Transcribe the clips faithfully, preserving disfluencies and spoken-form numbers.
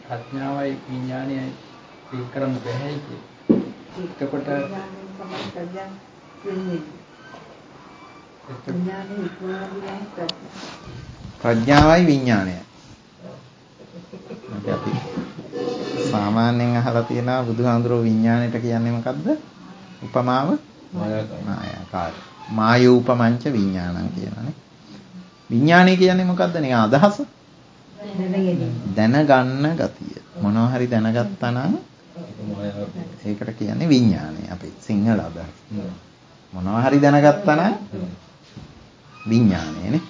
ප්‍රඥාවයි විඥානයයි ඒක කරන්න බැහැ කිය. එතකොට ප්‍රඥාවයි විඥානයයි. අපි සාමාන්‍යයෙන් අහලා තියෙනවා බුදුහාමුදුරුවෝ විඥාණයට කියන්නේ මොකද්ද? උපමාව මායාකාර. මායූපමංච විඥානං කියනනේ. විඥානය කියන්නේ මොකද්ද? නිකන් අදහස. දැනගන්න ගතිය. මොනවා හරි දැනගත්තා නම් ඒකට කියන්නේ විඥානය. අපේ සිංහල අදහස. මොනවා හරි දැනගත්තා නම් විඥානයනේ.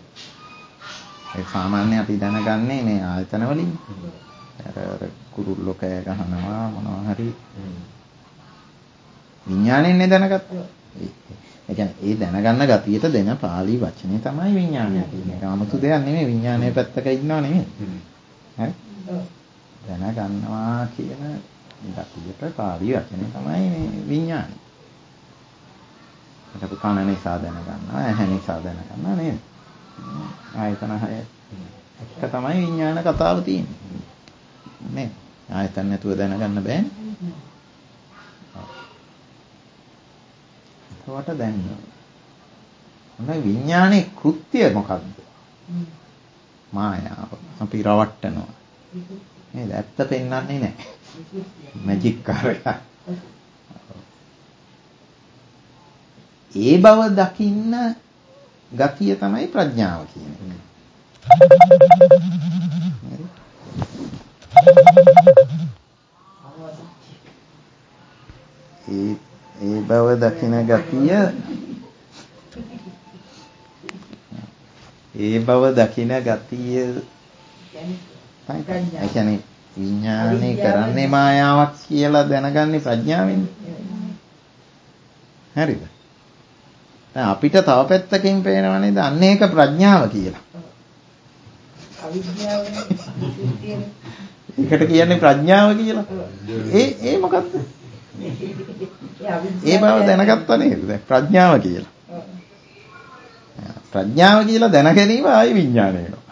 ඒ සාමාන්‍ය අපි දැනගන්නේ මේ ආයතන වලින්. අර කුරුල්ලෝ කෑ ගහනවා මොනවා හරි විඥාණයෙන් දැනගත්තා. ඒ කියන්නේ ඒ දැනගන්න ගතියට දෙන පාලි වචනේ තමයි විඥානය කියන්නේ. ඒක 아무තු දෙයක් නෙමෙයි. විඥානයේ පැත්තක ඉන්නව නෙමෙයි. හරි? දැනගන්නවා කියන ගතියට පාලි වචනේ තමයි මේ විඥානය. ඒක කන නිසා දැනගන්නවා, ඇහැ නිසා දැනගන්නවා නේද? ආයතන හය එක තමයි විඥාන කතාව තියෙන්නේ. නේ? ආයතන නැතුව දැනගන්න බෑනේ. ඒකට දැන් මොනයි විඥානයේ කෘත්‍ය මොකක්ද? මායාව. අපි රවට්ටනවා. නේද? ඇත්ත පෙන්වන්නේ නැහැ. මැජික් කාර්යයක්. ඒ බව දකින්න ගතිය තමයි ප්‍රඥාව කියන්නේ. ඒ ඒ බව දකින ගතිය ඒ බව දකින ගතිය ඒ කියන්නේ විඥානේ කරන්නේ මායාවක් කියලා දැනගන්නේ ප්‍රඥාවෙන්. හරිද? දැන් අපිට තව පැත්තකින් පේනව නේද? අන්න ඒක ප්‍රඥාව කියලා. අවිද්‍යාවනේ. ඒකට කියන්නේ ප්‍රඥාව කියලා. ඒ ඒ මොකක්ද? ඒ බව දැනගත්තා නේද? දැන් ප්‍රඥාව කියලා. ප්‍රඥාව කියලා දැන ගැනීම ආයි විඥානය වෙනවා.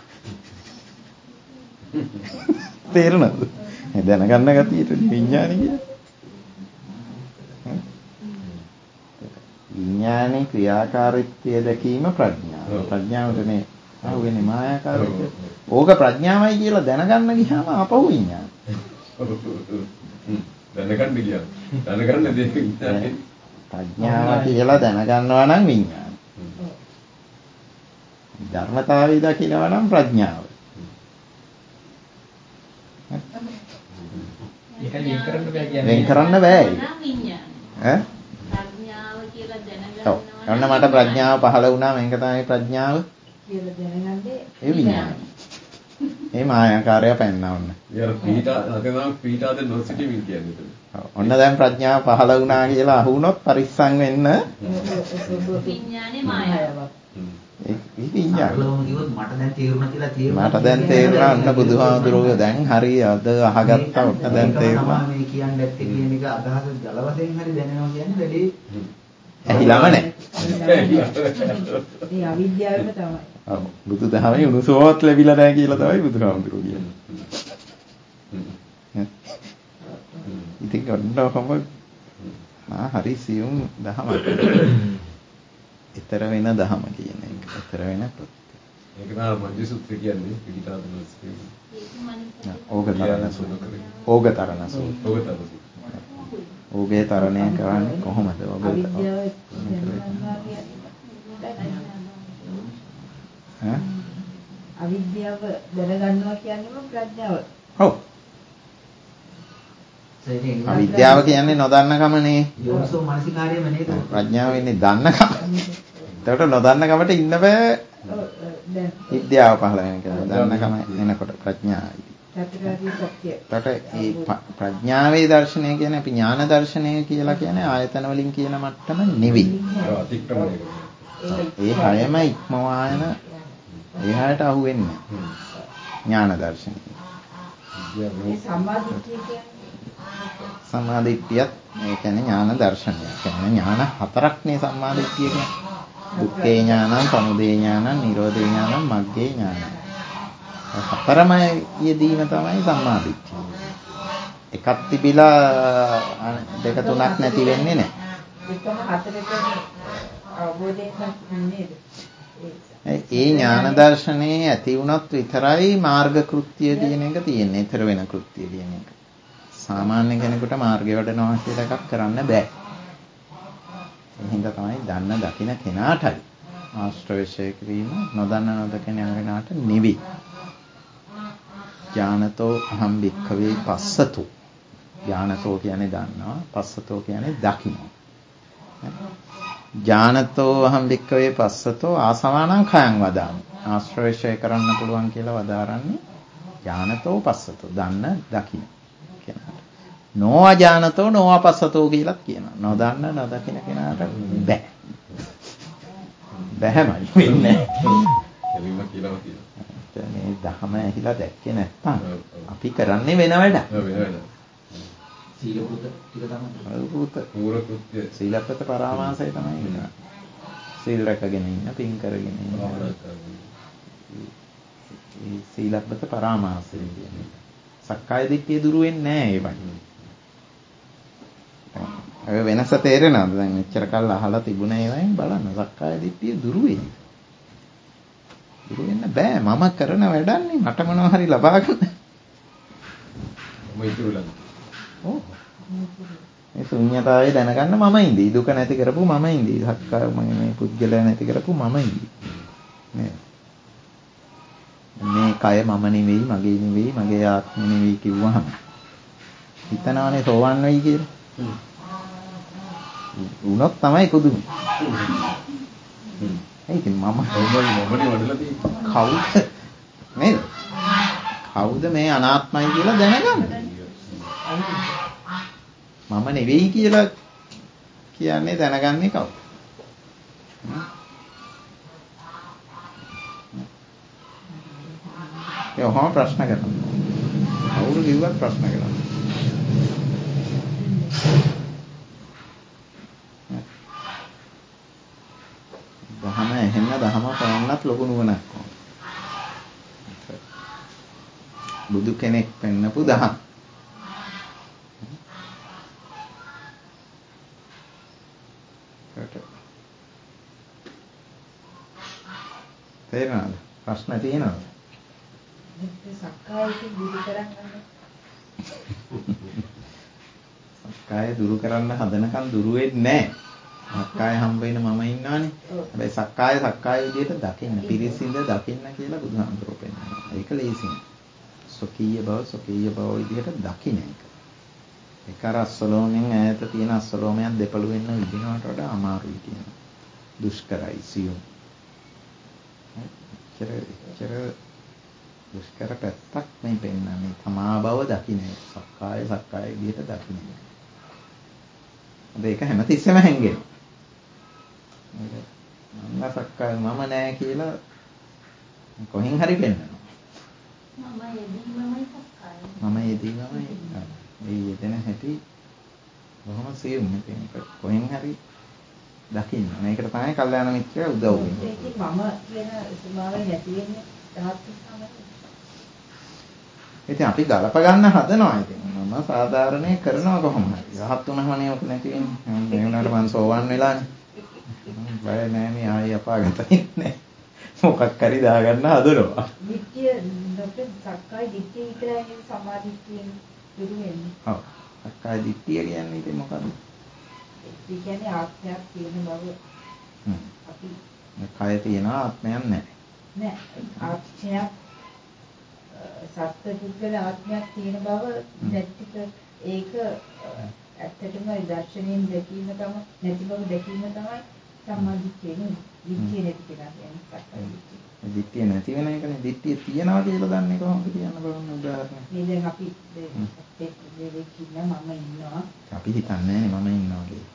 තේරුණාද? දැනගන්න ගතියට විඥානය කියන්නේ. විඥානයේ ක්‍රියාකාරීත්වය දැකීම ප්‍රඥාව. ප්‍රඥාවටනේ අහුවෙන්නේ මායාකාරීත්වය. ඕක ප්‍රඥාවයි කියලා දැනගන්න ගියාම අපහු විඥාන. දැනගන්න ගියා. දැනගන්න දෙයක් විඥානේ. ප්‍රඥාව කියලා දැනගන්නවා නම් විඥාන. ධර්මතාවය දකිනවා නම් ප්‍රඥාව. ඒක වෙන් කරන්න බෑ කියන්නේ. වෙන් කරන්න බෑ. ඈ? ප්‍රඥාව කියලා දැනගන්නවා. ඔව්. අන්න මට ප්‍රඥාව පහළ වුණා මේක තමයි ප්‍රඥාව. කියලා දැනගන්නේ ඒ විඥාන. ඒ මායාකාරය පෙන්නා ඔන්න. යාර පීඨා නැත්නම් පීඨාද නොසිටීමින් කියන්නේ. ඔන්න දැන් ප්‍රඥාව පහළ වුණා කියලා අහුනොත් පරිස්සම් වෙන්න. විඥානේ මායාවක්. ඒ විඥාන. මට දැන් තේරුණා කියලා තේරුණා. මට දැන් තේරුණා අන්න බුදුහාමුදුරුවෝ දැන් හරි අද අහගත්තා ඔන්න දැන් තේරුණා. මේ කියන්නේ නැත්තේ කියන එක අදහස ජල වශයෙන් හරි දැනෙනවා කියන්නේ වැඩි ඇහිලම නැහැ. මේ අවිද්‍යාවම තමයි. ඔව් බුදුදහමේ උණුසුමවත් ලැබිලා නැහැ කියලා තමයි බුදුහාමුදුරුවෝ කියන්නේ. ඉතින් ඔන්නකොම මා හරි සියුම් දහමක්. ඊතර වෙන දහම කියන එක. ඊතර වෙන ප්‍රත්‍ය. ඒක තමයි මජ්ජි සූත්‍රය කියන්නේ පිටිතාද නොස්කේ. ඕගතරණ සූත්‍රය. ඕගතරණ සූත්‍රය. ඕගතරණ සූත්‍රය. ඕගේ තරණය කරන්නේ කොහොමද? ඕගේ අවිද්‍යාව දැනගන්නවා කියන්නේම ප්‍රඥාව. ඔව්. අවිද්‍යාව කියන්නේ නොදන්නකමනේ. යෝනිසෝ මනසිකාරයම නේද? ප්‍රඥාව වෙන්නේ දන්නකම. ඒකට නොදන්නකමට ඉන්න බෑ. විද්‍යාව පහළ වෙන කියලා. දන්නකම එනකොට ප්‍රඥාවයි. ඒකට මේ ප්‍රඥාවේ දර්ශනය කියන්නේ අපි ඥාන දර්ශනය කියලා කියන්නේ ආයතන වලින් කියන මට්ටම නෙවෙයි. ඒ හැම ඉක්මවා යන එහාට අහු වෙන්නේ ඥාන දර්ශනය. සම්මාදිට්ඨියත් ඒ කියන්නේ ඥාන දර්ශනය. කියන්නේ ඥාන හතරක්නේ සම්මාදිට්ඨිය කියන්නේ. දුක්ඛේ ඥානං, සමුදය ඥානං, නිරෝධේ ඥානං, මග්ගේ ඥානං. හතරම යෙදීම තමයි සම්මාදිට්ඨිය. එකක් තිබිලා දෙක තුනක් නැති වෙන්නේ නැහැ. එකම හතරක අවබෝධයෙන් නේද? ඒ ඥාන දර්ශනේ ඇති වුණොත් විතරයි මාර්ග කෘත්‍ය කියන එක තියෙන්නේ. ඊතර වෙන කෘත්‍ය කියන එක. සාමාන්‍ය කෙනෙකුට මාර්ගය වඩනවා කියලා එකක් කරන්න බෑ. ඒ හින්දා තමයි දන්න දකින්න කෙනාටයි ආශ්‍රවශය කිරීම නොදන්න නොදකින කෙනාට නෙවෙයි. ඥානතෝ අහම් භික්ඛවේ පස්සතෝ. ඥානතෝ කියන්නේ දන්නවා, පස්සතෝ කියන්නේ දකිනවා. ඥානතෝ අහම් භික්ඛවේ පස්සතෝ ආසවානං khයං වදාමි. ආශ්‍රවශය කරන්න පුළුවන් කියලා වදාරන්නේ ඥානතෝ පස්සතෝ දන්න දකින්න කියනවා. නොවා ඥානතෝ නොවා පස්සතෝ කියලාත් කියනවා. නොදන්න නොදකින කෙනාට බෑ. බෑමයි වෙන්නේ. එළිම කියලා කියනවා. මේ දහම ඇහිලා දැක්කේ නැත්තම් අපි කරන්නේ වෙන වැඩක්. වෙන වැඩක්. සීලපත ටික තමයි. පුත පූර්ව කෘත්‍ය. සීලපත පරාමාසය තමයි වෙනවා. සීල් රැකගෙන ඉන්න, පින් කරගෙන ඉන්න. ඒ සීලපත පරාමාසය කියන්නේ. සක්කාය දිට්ඨිය දුරු වෙන්නේ නැහැ ඒ වගේ. ඔය වෙනස තේරෙනවද? දැන් මෙච්චර කල් අහලා තිබුණ ඒවායින් බලන්න සක්කාය දිට්ඨිය දුරු වෙයි. දුරු වෙන්න බෑ. මම කරන වැඩන්නේ මට මොනවා හරි ලබා ගන්න. මම ඉතුරුලා. ඔව්. මේ ශුන්‍යතාවය දැනගන්න මම ඉඳී. දුක නැති කරපු මම ඉඳී. සක්කාය මේ පුද්ගලයා නැති කරපු මම ඉඳී. නේද? මේ කය මම නෙවෙයි, මගේ නෙවෙයි, මගේ ආත්මෙ නෙවෙයි කිව්වහම හිතනවනේ සෝවන් වෙයි කියලා. උනොත් තමයි කුදුනේ. ඒක මම මොමනේ මොමනේ වඩලා තියෙන්නේ. කවුද නේද? කවුද මේ අනාත්මයි කියලා දැනගන්නේ? මම නෙවෙයි කියලා කියන්නේ දැනගන්නේ කවුද? ඒ ඔහොම ප්‍රශ්න කරනවා. කවුරු කිව්වත් ප්‍රශ්න කරනවා. දහම ඇහෙන්න දහම පවන්නත් ලොකු නුවණක් ඕන. බුදු කෙනෙක් පෙන්නපු දහම. තේරෙනවද? ප්‍රශ්න තියෙනවද? සක්කායක දුරු කරන්න. සක්කාය දුරු කරන්න හදනකම් දුරු වෙන්නේ නැහැ. සක්කාය හම්බ වෙන මම ඉන්නවනේ. හැබැයි සක්කාය සක්කාය විදිහට දකින්න, පිරිසිඳ දකින්න කියලා බුදුහාමුදුරුවෝ පෙන්නනවා. ඒක ලේසියි. සොකීය බව සොකීය බව විදිහට දකින්න එක. ඒක අර අස්සලෝමෙන් ඈත තියෙන අස්සලෝමයක් දෙපළු වෙන්න විදිනවට වඩා අමාරුයි කියනවා. දුෂ්කරයි සියුම්. චර චර දුෂ්කර පැත්තක් මේ පෙන්නන්නේ. තමා බව දකින්න. සක්කාය සක්කාය විදිහට දකින්න. ඒක හැමතිස්සෙම හැංගෙනවා. මම සක්කාය මම නෑ කියලා කොහෙන් හරි පෙන්නනවා. මම යෙදීමමයි සක්කාය. මම යෙදීමමයි. මේ යෙදෙන හැටි බොහොම සියුම්. ඉතින් කොහෙන් හරි දකින්න. මේකට තමයි කල්යාණ මිත්‍රය උදව් වෙන්නේ. ඒකේ මම කියන ස්වභාවය නැති වෙන්නේ ධාතු සමය. ඉතින් අපි ගලප ගන්න හදනවා. ඉතින් මම සාධාරණේ කරනවා කොහොම හරි. රහත් වුණාමනේ ඔක නැති වෙන්නේ. මේ වුණාට මං සෝවන් වෙලානේ. බය නෑ මේ ආයි අපාගත ඉන්නේ. මොකක් හරි දාගන්න හදනවා. දිට්ඨිය ડોක්ටර් සක්කාය දිට්ඨිය විතරයි නේද සමාධිත්වයෙන් දුරු වෙන්නේ. ඔව්. සක්කාය දිට්ඨිය කියන්නේ ඉතින් මොකද්ද? ඒ කියන්නේ ආත්මයක් තියෙන බව. හ්ම්. අපි කය තියෙනවා ආත්මයක් නැහැ. නෑ ආත්මයක් සත්‍ය පුද්ගල ආත්මයක් තියෙන බව නැතික ඒක ඇත්තටම දර්ශනයෙන් දැකීම තමයි නැති බව දැකීම තමයි සම්මාදිට්ඨිය නේ. දිට්ඨිය නැති කෙනා කියන්නේ සක්කාය දිට්ඨිය. දිට්ඨිය නැති වෙන එකනේ. දිට්ඨිය තියනවා කියලා දන්නේ කොහොමද කියන්න බලන්න උදාහරණයක්. මේ දැන් අපි ඒ දෙවි කියන මම ඉන්නවා. අපි හිතන්නේ නෑනේ මම ඉන්නවා කියලා.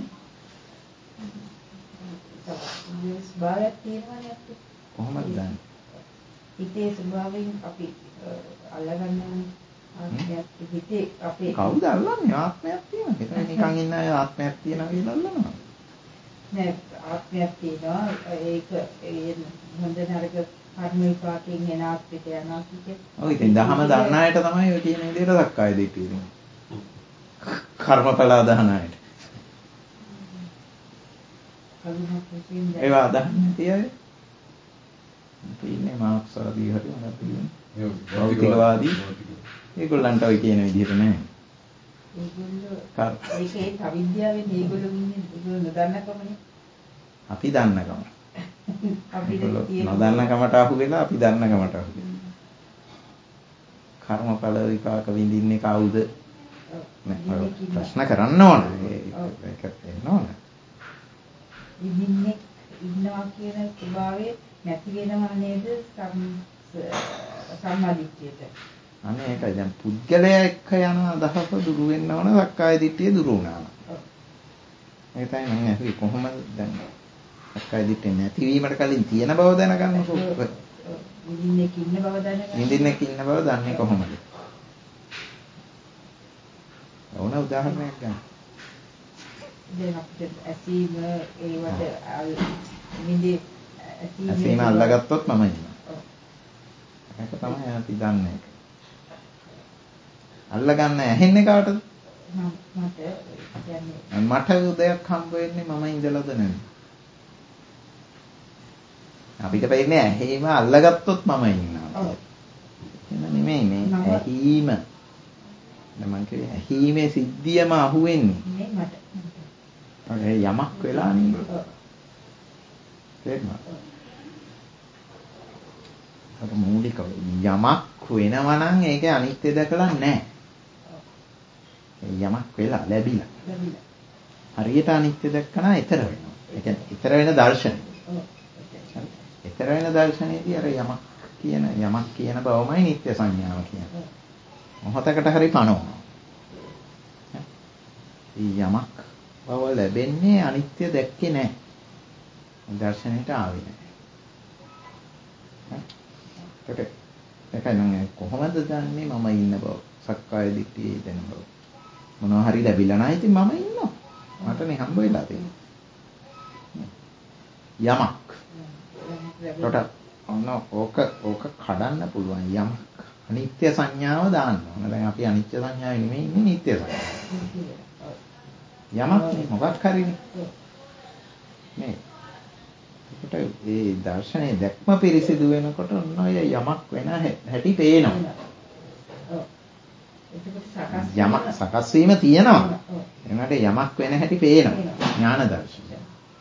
ඒ ස්වභාවයක් තියෙනවනේ අපිට. කොහොමද දන්නේ? හිතේ ස්වභාවයෙන් අපි අල්ලගන්න ආත්මයක් හිතේ අපේ කවුද අල්ලන්නේ? ආත්මයක් තියෙනවා. හිතේ නිකන් ඉන්න අය ආත්මයක් තියෙනවා කියලා අල්ලනවා. නෑ ආත්මයක් තියෙනවා ඒක ඒ හොඳ නරක කර්ම විපාකයෙන් එන ආත්මික යනවා කියේ. ඔය ඉතින් දහම දන්න අයට තමයි ඔය කියන විදිහට සක්කාය දිට්ඨිය තියෙන්නේ. කර්මඵල අදහන අයට. ඒවා අදහන්නේ නැති අය. ඉන්නේ මාක්ස් ආදී හරි මොනවද කියන්නේ? භෞතිකවාදී. ඒගොල්ලන්ට ඔය කියන විදිහට නෑ. ඒගොල්ලෝ ඒකේ අවිද්‍යාවෙන් ඒගොල්ලෝ ඉන්නේ ඒගොල්ලෝ නොදන්නකමනේ. අපි දන්නකම. අපි නොදන්නකමට අහු වෙලා අපි දන්නකමට අහු වෙනවා. කර්මඵල විපාක විඳින්නේ කවුද? ප්‍රශ්න කරන්න ඕන. ඒක එන්න ඕන. විඳින්නේ ඉන්නවා කියන ස්වභාවය නැති වෙනවා නේද සම්මාදිට්ඨියට. අනේ ඒකයි දැන් පුද්ගලයා එක්ක යන අදහස දුරු වෙන්න ඕන සක්කාය දිට්ඨිය දුරු වුණාම. ඒක තමයි මම අහුවේ කොහොමද දැන් සක්කාය දිට්ඨිය නැතිවීමට කලින් තියෙන බව දැනගන්නකො. විඳින්නේ ඉන්න බව දැනගන්න. විඳින්නේ ඉන්න බව දන්නේ කොහොමද? ඕන උදාහරණයක් ගන්න. දැන් අපිට ඇසීම ඒවට විඳි ඇසීම අල්ලගත්තොත් මම ඉන්නවා. ඒක තමයි අපි දන්නේ. අල්ලගන්න ඇහෙන්නේ කාටද? මට කියන්නේ මට උදයක් හම්බ වෙන්නේ මම ඉඳලාද නැද්ද? අපිට පේන්නේ ඇහිම අල්ලගත්තොත් මම ඉන්නවා. එහෙම නෙමෙයි මේ ඇහිම. දැන් මං කියන්නේ ඇහිමේ සිද්ධියම අහුවෙන්නේ. නේ මට. ඒ යමක් වෙලා නේද? තේරුණාද? අර මූලික යමක් වෙනවා නම් ඒකේ අනිත්‍ය දැකලා නැහැ. යමක් වෙලා ලැබිලා. හරියට අනිත්‍ය දැක්කම ඊතර වෙනවා. ඒ කියන්නේ ඊතර වෙන දර්ශනය. ඊතර වෙන දර්ශනයේදී අර යමක් කියන යමක් කියන බවමයි නිත්‍ය සංඥාව කියන්නේ. මොහතකට හරි පණවනවා. යමක් බව ලැබෙන්නේ අනිත්‍ය දැක්කේ නැහැ. දර්ශනයට ආවේ නැහැ. ඒකට ඒකයි නම් කොහොමද දන්නේ මම ඉන්න බව? සක්කාය දිට්ඨියේ දෙන බව. මොනවා හරි ලැබිලා නැහැ ඉතින් මම ඉන්නවා. මටනේ හම්බ වෙලා තියෙන්නේ. යමක්. ඒකට ඔන්න ඕක ඕක කඩන්න පුළුවන් යමක්. අනිත්‍ය සංඥාව දාන්න ඕන. දැන් අපි අනිත්‍ය සංඥාවේ නෙමෙයි ඉන්නේ නිත්‍ය සංඥාව. යමක් නේ මොකක් හරිනේ. මේ ඒකට ඒ දර්ශනයේ දැක්ම පිරිසිදු වෙනකොට ඔන්න ඔය යමක් වෙන හැටි පේනවා. යමක් සකස් වීම තියෙනවා. එනකට යමක් වෙන හැටි පේනවා. ඥාන දර්ශනය.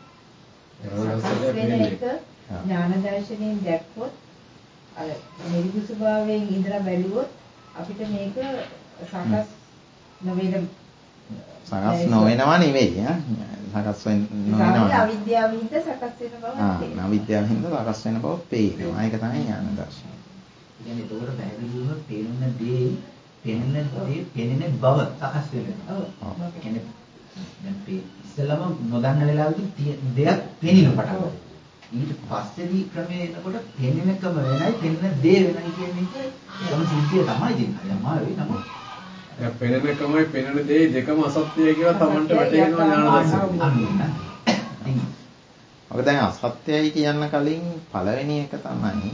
ඥාන දර්ශනයෙන් දැක්කොත් අර නිර්ගු ස්වභාවයෙන් ඉඳලා බැලුවොත් අපිට මේක සකස් නොවන සකස් නොවෙනවා නෙවෙයි ඈ සකස් නොවෙනවා අවිද්‍යාවින්ද සකස් වෙන බව තේරෙනවා. අවිද්‍යාවින්ද සකස් වෙන බව පේනවා. ඒක තමයි ඥාන දර්ශනය. කියන්නේ ඒකට පැහැදිලිව පේන දේ පෙනෙන දේ පෙනෙන බව සකස් වෙනවා. ඔව්. ඒ කියන්නේ දැන් ඉස්සෙල්ලාම නොදන්න වෙලාවෙදී දෙයක් පෙනෙන පටන් ගන්නවා. ඊට පස්සේදී ක්‍රමයේ එනකොට පෙනෙනකම වෙනයි පෙනෙන දේ වෙනයි කියන එක තම සිද්ධිය තමයි දෙන්නේ. අමාරුයි නමුත් දැන් පෙනෙනකමයි පෙනෙන දේ දෙකම අසත්‍යයි කියලා Tamanට වැටහෙනවා ඥාන දර්ශනය. ඔක දැන් අසත්‍යයි කියන්න කලින් පළවෙනි එක තමයි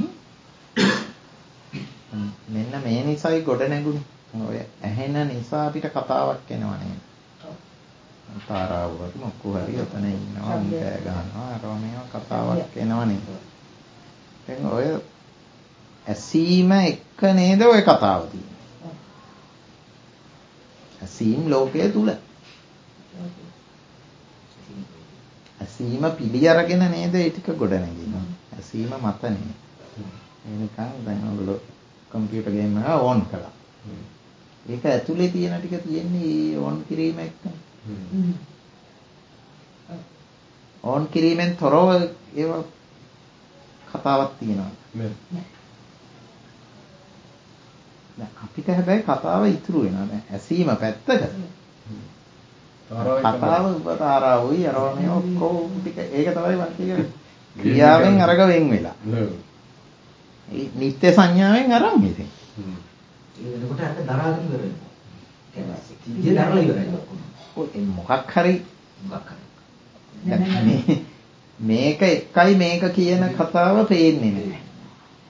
මෙන්න මේ නිසයි ගොඩ නැගුණේ. ඔය ඇහෙන නිසා අපිට කතාවක් එනවා නේද? තාරාවුවත් මොකෝ හරි ඔතන ඉන්නවා කෑ ගන්නවා අර මේවා කතාවක් එනවා නේද? දැන් ඔය ඇසීම එක්ක නේද ඔය කතාව තියෙන්නේ. ඇසීම් ලෝකයේ තුල. ඇසීම පිළි අරගෙන නේද ඒ ටික ගොඩ නැගෙන්නේ. ඇසීම මත නේ. එනිකන් දැන් ඔයගොල්ලෝ කම්පියුටර් ගේම් එක ඕන් කළා. ඒක ඇතුලේ තියෙන ටික තියෙන්නේ ඕන් කිරීම එක්ක. ඕන් කිරීමෙන් තොරව ඒව කතාවක් තියෙනවා. දැන් අපිට හැබැයි කතාව ඉතුරු වෙනවා. දැන් ඇසීම පැත්තක. කතාව ඔබ තාරාවුයි අරව මේ ඔක්කොම ටික ඒක තමයි මම කියන්නේ. ක්‍රියාවෙන් අරග වෙන් වෙලා. ඒ නිත්‍ය සංඥාවෙන් අරන් ඉතින්. ඒ වෙනකොට අර දරාගෙන ඉවර වෙනවා. කියන්නේ සිද්ධිය දරලා ඉවරයි. ඔය මොකක් හරි මොකක් හරි. මේක එකයි මේක කියන කතාව පේන්නේ නැහැ.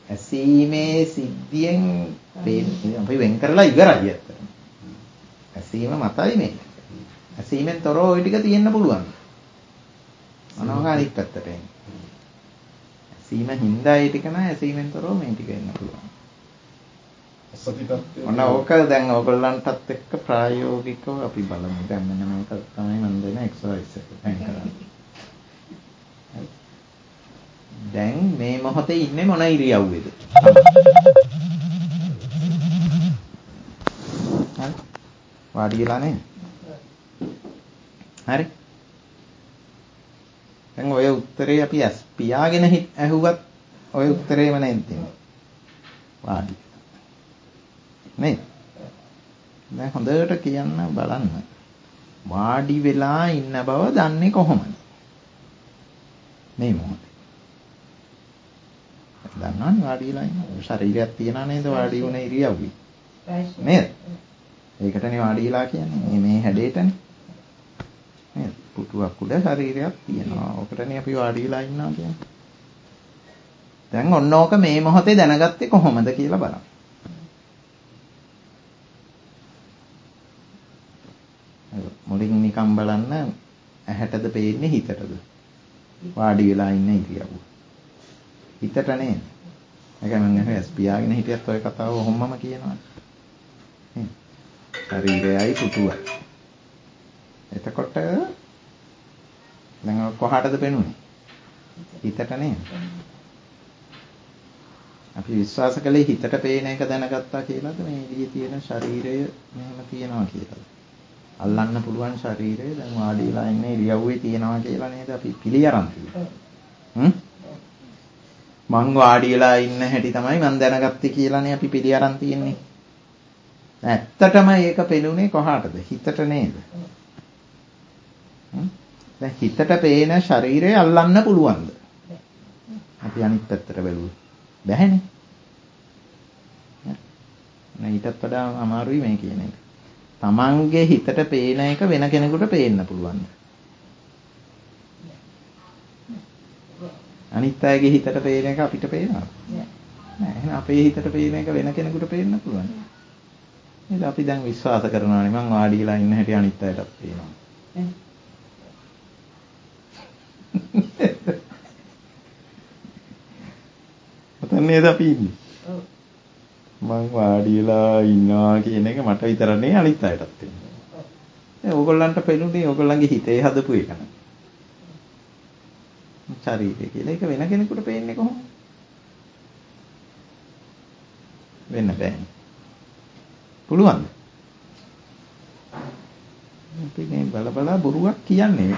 ඇසීමේ සිද්ධියෙන් අපි වෙන් කරලා ඉවරයි ඇත්තටම. ඇසීම මතයි මේ. ඇසීමෙන් තොරව ওই ටික තියෙන්න පුළුවන්. මොනවා හරි පැත්තට එන්නේ. ඇසීම හින්දා ඒ ටික නෑ ඇසීමෙන් තොරව මේ ටික එන්න පුළුවන්. ඔන්න ඕක දැන් ඕගොල්ලන්ටත් එක්ක ප්‍රායෝගිකව අපි බලමු. දැන් මෙන්න මේක තමයි මම දෙන එක්සර්සයිස් එක දැන් කරන්නේ. දැන් මේ මොහොතේ ඉන්නේ මොන ඉරියව්වේද? හරි. වාඩි වෙලා නේ? හරි. දැන් ඔය උත්තරේ අපි ඇස් පියාගෙන ඇහුවත් ඔය උත්තරේම නේද තියෙන්නේ. වාඩි. නේ? දැන් හොඳට කියන්න බලන්න. වාඩි වෙලා ඉන්න බව දන්නේ කොහොමද? මේ මොහොතේ. දන්නවනේ වාඩි වෙලා ඉන්න. ශරීරයක් තියනා නේද වාඩි වුණ ඉරියව්වේ. නේද? ඒකටනේ වාඩි වෙලා කියන්නේ. මේ මේ හැඩේටනේ. නේද? පුටුවක් උඩ ශරීරයක් තියෙනවා. ඔකටනේ අපි වාඩි වෙලා ඉන්නවා කියන්නේ. දැන් ඔන්න ඕක මේ මොහොතේ දැනගත්තේ කොහොමද කියලා බලන්න. මුලින් නිකන් බලන්න ඇහැටද පේන්නේ හිතටද? වාඩි වෙලා ඉන්න ඉරියව්ව. හිතට නේද? ඒක මම ඇස් පියාගෙන හිටියත් ඔය කතාව ඔහොමම කියනවා. නේද? ශරීරයයි පුටුවයි. එතකොට දැන් කොහාටද පෙනුනේ? හිතට නේද? අපි විශ්වාස කළේ හිතට පේන එක දැනගත්තා කියලාද මේ එළියේ තියෙන ශරීරය මෙහෙම තියෙනවා කියලා. අල්ලන්න පුළුවන් ශරීරය දැන් වාඩි වෙලා ඉන්න ඉරියව්වේ තියෙනවා කියලා නේද අපි පිළි අරන් තියෙන්නේ. හ්ම්? මං වාඩි වෙලා ඉන්න හැටි තමයි මං දැනගත්තේ කියලානේ අපි පිළි අරන් තියෙන්නේ. ඇත්තටම ඒක පෙනුනේ කොහාටද? හිතට නේද? හ්ම්? දැන් හිතට පේන ශරීරය අල්ලන්න පුළුවන්ද? අපි අනිත් පැත්තට බැලුවොත් බැහැනේ. නේ ඊටත් වඩා අමාරුයි මේ කියන එක. තමන්ගේ හිතට පේන එක වෙන කෙනෙකුට පේන්න පුළුවන්. අනිත් අයගේ හිතට පේන එක අපිට පේනවා. නෑ එහෙනම් අපේ හිතට පේන එක වෙන කෙනෙකුට පේන්න පුළුවන්. නේද? අපි දැන් විශ්වාස කරනවානේ මං වාඩි වෙලා ඉන්න හැටි අනිත් අයටත් පේනවා. ඔතන නේද අපි ඉන්නේ? ඔව්. මං වාඩි වෙලා ඉන්නවා කියන එක මට විතර නෙවෙයි අනිත් අයටත් වෙනවා. ඒ ඕගොල්ලන්ට පෙනුනේ ඕගොල්ලන්ගේ හිතේ හදපු එක නේ. ශරීරය කියලා ඒක වෙන කෙනෙකුට පේන්නේ කොහොමද? වෙන්න බෑනේ. පුළුවන්ද? අපි මේ බල බල බොරුවක් කියන්නේ.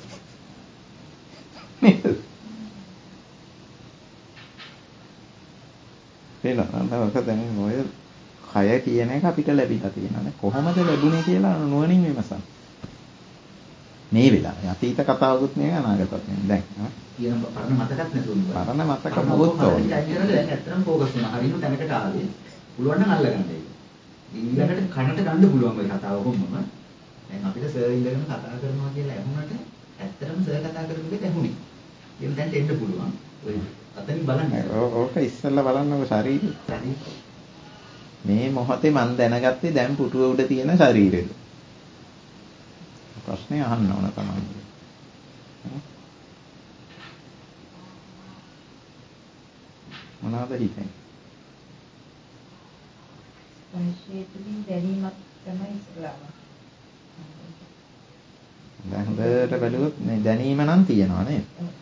නේද? දැන් ඔය කය කියන එක අපිට ලැබිලා තියෙනවානේ. කොහොමද ලැබුණේ කියලා නුවණින් විමසන්න. මේ වෙලාවේ අතීත කතාවකුත් නෙවෙයි අනාගතත් නෙවෙයි. දැන් කියන පරණ මතකත් නැතුව. පරණ මතක මොකක්ද ඕනේ? දැන් ඇත්තටම ફોකස් වෙනවා. හරියම තැනකට ආවේ. පුළුවන් නම් අල්ලගන්න ඒක. ඊළඟට කනට ගන්න පුළුවන් ඔය කතාව කොහොමද? දැන් අපිට සර් ඉඳගෙන කතා කරනවා කියලා ඇහුනට ඇත්තටම සර් කතා කරපු දෙයක් ඇහුනේ. ඒක දැන් එන්න පුළුවන්. ඔය අතනින් බලන්න. ඕක ඉස්සෙල්ලා බලන්නකො ශරීරය. මේ මොහොතේ මම දැනගත්තේ දැන් පුටුව උඩ තියෙන ශරීරෙද. ප්‍රශ්නේ අහන්න ඕන තමයි. මොනවද හිතන්නේ? ස්පර්ශයෙන් දැනීමක් තමයි ඉස්ලාම. දැන් හොඳට බැලුවොත් මේ දැනීම නම් තියෙනවා නේද?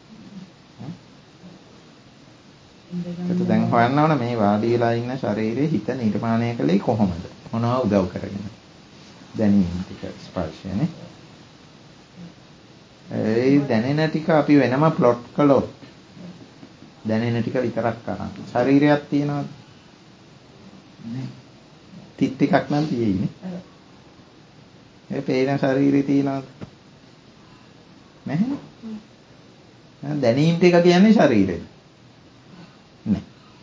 ඒක දැන් හොයන්න ඕන මේ වාඩි වෙලා ඉන්න ශරීරයේ හිත නිර්මාණය කළේ කොහොමද? මොනවා උදව් කරගෙන? දැනීම ටික ස්පර්ශයනේ. ඒ දැනෙන ටික අපි වෙනම ප්ලොට් කළොත් දැනෙන ටික විතරක් කරා. ශරීරයක් තියෙනවද? නෑ. තිත් ටිකක් නම් තියෙන්නේ. ඒ පේන ශරීරය තියෙනවද? නැහැ. දැනීම් ටික කියන්නේ ශරීරෙද? නෑ.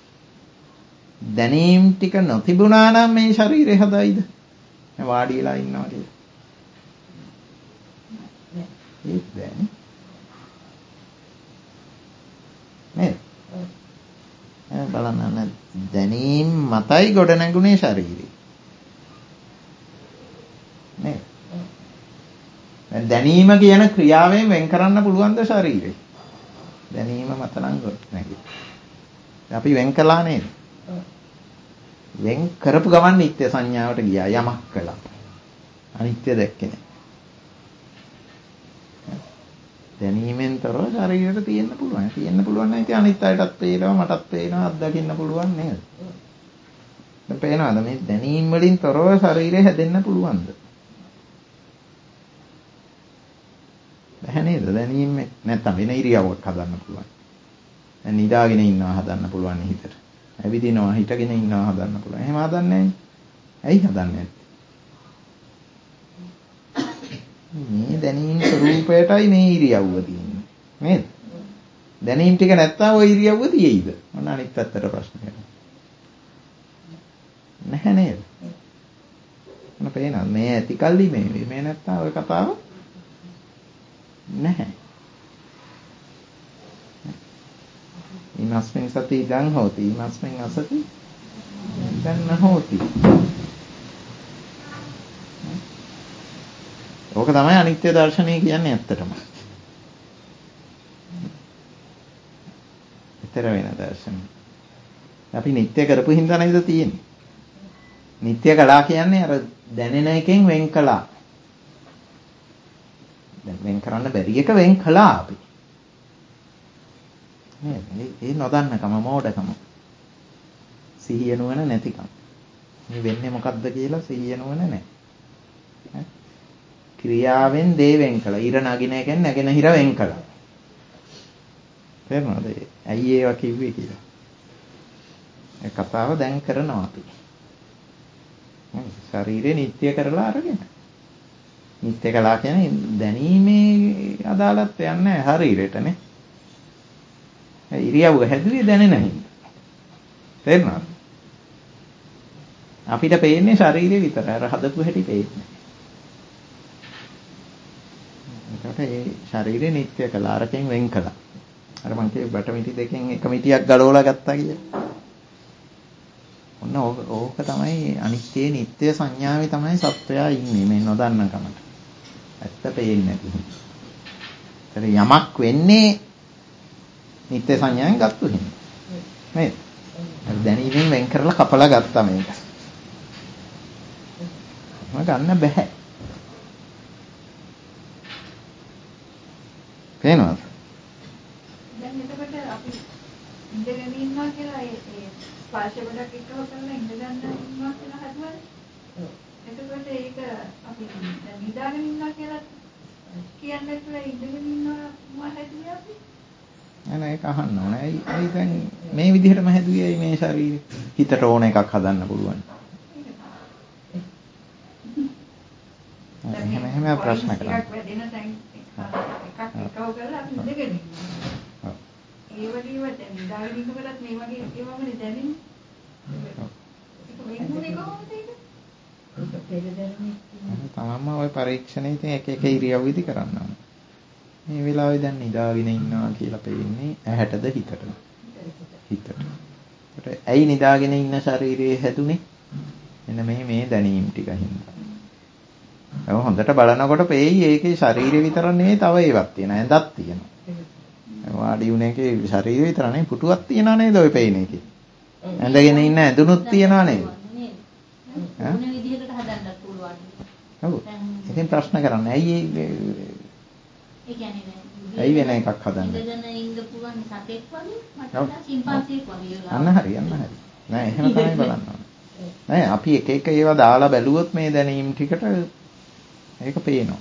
දැනීම් ටික නොතිබුණා නම් මේ ශරීරය හදයිද? මේ වාඩි වෙලා ඉන්නවා කියලා. ඒක බෑනේ. නේද? බලන්න දැනීම් මතයි ගොඩ නැගුණේ ශරීරය. නේ? දැනීම කියන ක්‍රියාවෙන් වෙන් කරන්න පුළුවන්ද ශරීරය? දැනීම මත නම් ගොඩ නැගි. අපි වෙන් කළා නේද? වෙන් කරපු ගමන් නිත්‍ය සංඥාවට ගියා යමක් කළා. අනිත්‍ය දැක්කේ නැහැ. දැනීමෙන් තොරව ශරීරයට තියෙන්න පුළුවන්. තියෙන්න පුළුවන් නම් ඉතින් අනිත් අයටත් පේනවා මටත් පේනවා අත්දකින්න පුළුවන් නේද? දැන් පේනවාද මේ දැනීම් වලින් තොරව ශරීරය හැදෙන්න පුළුවන්ද? බැහැ නේද? දැනීම නැත්තම් වෙන ඉරියව්වක් හදන්න පුළුවන්. දැන් නිදාගෙන ඉන්නවා හදන්න පුළුවන් හිතට. ඇවිදිනවා හිටගෙන ඉන්නවා හදන්න පුළුවන්. එහෙම හදන්නේ නැහැ. ඇයි හදන්නේ නැත්තේ? මේ දැනීම් ස්වરૂපයටයි මේ ඉරියව්ව තියෙන්නේ. නේද? දැනීම් ටික නැත්තම් ওই ඉරියව්ව තියෙයිද? මොන අනිත් පැත්තට ප්‍රශ්නයක්. නැහැ නේද? මොන පේනවද? මේ ඇති කල්ලි මේ මේ නැත්තම් ওই කතාව නැහැ. ඉමස්මින් සති ඉදං හෝති ඉමස්මින් අසති ඉදං නහෝති. ඕක තමයි අනිත්‍ය දර්ශනය කියන්නේ ඇත්තටම. ඊතර වෙන දර්ශනය. අපි නිත්‍ය කරපු හින්දා නේද තියෙන්නේ. නිත්‍ය කළා කියන්නේ අර දැනෙන එකෙන් වෙන් කළා. දැන් වෙන් කරන්න බැරි එක වෙන් කළා අපි. නේද? ඒ නොදන්නකම මෝඩකම. සිහිය නුවණ නැතිකම. මේ වෙන්නේ මොකද්ද කියලා සිහිය නුවණ නැහැ. ක්‍රියාවෙන් දේ වෙන් කළා. ඉර නගින එකෙන් නැගෙන හිර වෙන් කළා. තේරුණාද? ඇයි ඒවා කිව්වේ කියලා. ඒ කතාව දැන් කරනවා අපි. ශරීරේ නිත්‍ය කරලා අරගෙන. නිත්‍ය කළා කියන්නේ දැනීමේ අදාළත්වයක් නැහැ ශරීරෙටනේ. ඉරියව්ව හැදුවේ දැනෙන හින්දා. තේරුණාද? අපිට පේන්නේ ශරීරය විතරයි. අර හදපු හැටි පේන්නේ. ඒකට ඒ ශරීරය නිත්‍ය කළා අරකින් වෙන් කළා. අර මං කියේ බට මිටි දෙකෙන් එක මිටියක් ගලවලා ගත්තා කියලා. ඔන්න ඕක තමයි අනිත්‍ය නිත්‍ය සංඥාවේ තමයි සත්වයා ඉන්නේ මේ නොදන්න කමට. ඇත්ත පේන්නේ නැති. ඒතර යමක් වෙන්නේ නිත්‍ය සංඥාවෙන් ගත්තු හින්දා. නේද? අර දැනීමෙන් වෙන් කරලා කපලා ගත්තා මේක. මම ගන්න බෑ. පේනවද? දැන් එතකොට අපි ඉඳගෙන ඉන්නවා කියලා ඒ ස්පර්ශ වලට එකව කරලා ඉඳ ගන්න ඉන්නවා කියලා හදුවනේ. එතකොට ඒක අපි දැන් නිදාගෙන ඉන්නවා කියලා කියන්නේ කියලා ඉඳගෙන ඉන්නවා මොකක්ද හැදුවේ අපි? නෑ ඒක අහන්න ඕනේ. ඇයි ඇයි දැන් මේ විදිහටම හැදුවේ මේ ශරීරය? හිතට ඕන එකක් හදන්න පුළුවන්. එහෙම එහෙම ප්‍රශ්න කරා. එකක් වැඩෙන තැන් එකක් එකව කරලා අපි ඉඳගෙන ඉන්නවා. ඒ වගේම දැන් නිදාගෙන ඉන්නකොටත් මේ වගේ ඒවමනේ දැනෙන්නේ. ඒක වෙන්නේ කොහොමද ඒක? තමන්ම ওই පරීක්ෂණේ ඉතින් එක එක ඉරියව් විදි කරනවා. මේ වෙලාවේ දැන් නිදාගෙන ඉන්නවා කියලා පෙන්නේ ඇහැටද හිතටද? හිතට. ඒකට ඇයි නිදාගෙන ඉන්න ශරීරයේ හැදුනේ? එන්න මේ මේ දැනීම් ටික හින්දා. ඒක හොඳට බලනකොට පෙයි ඒකේ ශරීරය විතර නෙවෙයි තව ඒවත් තියෙනවා. ඇඳක් තියෙනවා. වාඩි වුණ එකේ ශරීරය විතර නෙවෙයි පුටුවක් තියෙනවා නේද ඔය පෙයින එකේ? ඇඳගෙන ඉන්න ඇඳුනුත් තියෙනවා නේද? මොන විදිහකට හදන්නත් පුළුවන්. ඔව්. ඉතින් ප්‍රශ්න කරන්නේ ඇයි ඒ කියන්නේ ඇයි වෙන එකක් හදන්නේ? ඉඳගෙන ඉන්න පුළුවන් සතෙක් වගේ මට චිම්පාන්සියෙක් වගේ. අන්න හරි අන්න හරි. නෑ එහෙම තමයි බලන්න ඕනේ. නෑ අපි එක එක ඒවා දාලා බැලුවොත් මේ දැනීම් ටිකට ඒක පේනවා.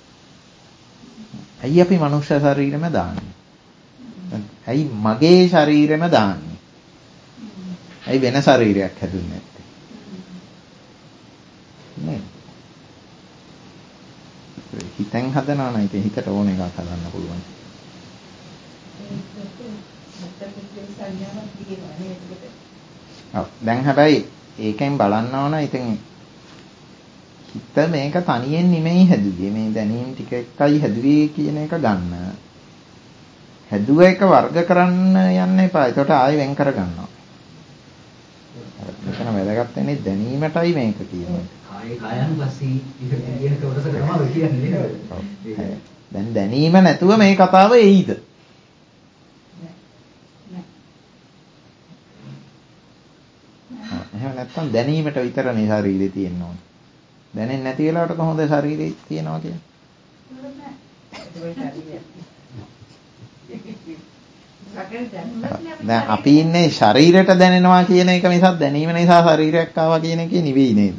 ඇයි අපි මනුෂ්‍ය ශරීරෙම දාන්නේ? ඇයි මගේ ශරීරෙම දාන්නේ? ඇයි වෙන ශරීරයක් හැදුන්නේ නැත්තේ? නේ. හිතෙන් හදනවා නම් ඉතින් හිතට ඕන එකක් හදන්න පුළුවන්. ඔව් දැන් හැබැයි ඒකෙන් බලන්න ඕන ඉතින් හිත මේක තනියෙන් නෙමෙයි හැදුවේ. මේ දැනීම් ටික එකයි හැදුවේ කියන එක ගන්න. හැදුව එක වර්ග කරන්න යන්න එපා. ඒකට ආයෙ වෙන් කර ගන්නවා. එතන වැදගත් වෙන්නේ දැනීමටයි මේක කියන්නේ. කායේ කායනුපස්සී කියන කොටස තමයි කියන්නේ. දැන් දැනීම නැතුව මේ කතාව එයිද? එහෙම නැත්නම් දැනීමට විතරනේ ශරීරේ තියෙන්න ඕන. දැනෙන්නේ නැති වෙලාවට කොහොමද ශරීරේ තියනවා කියන්නේ? දැන් අපි ඉන්නේ ශරීරයට දැනෙනවා කියන එක මිසක් දැනීම නිසා ශරීරයක් ආවා කියන එකේ නෙවෙයි නේද?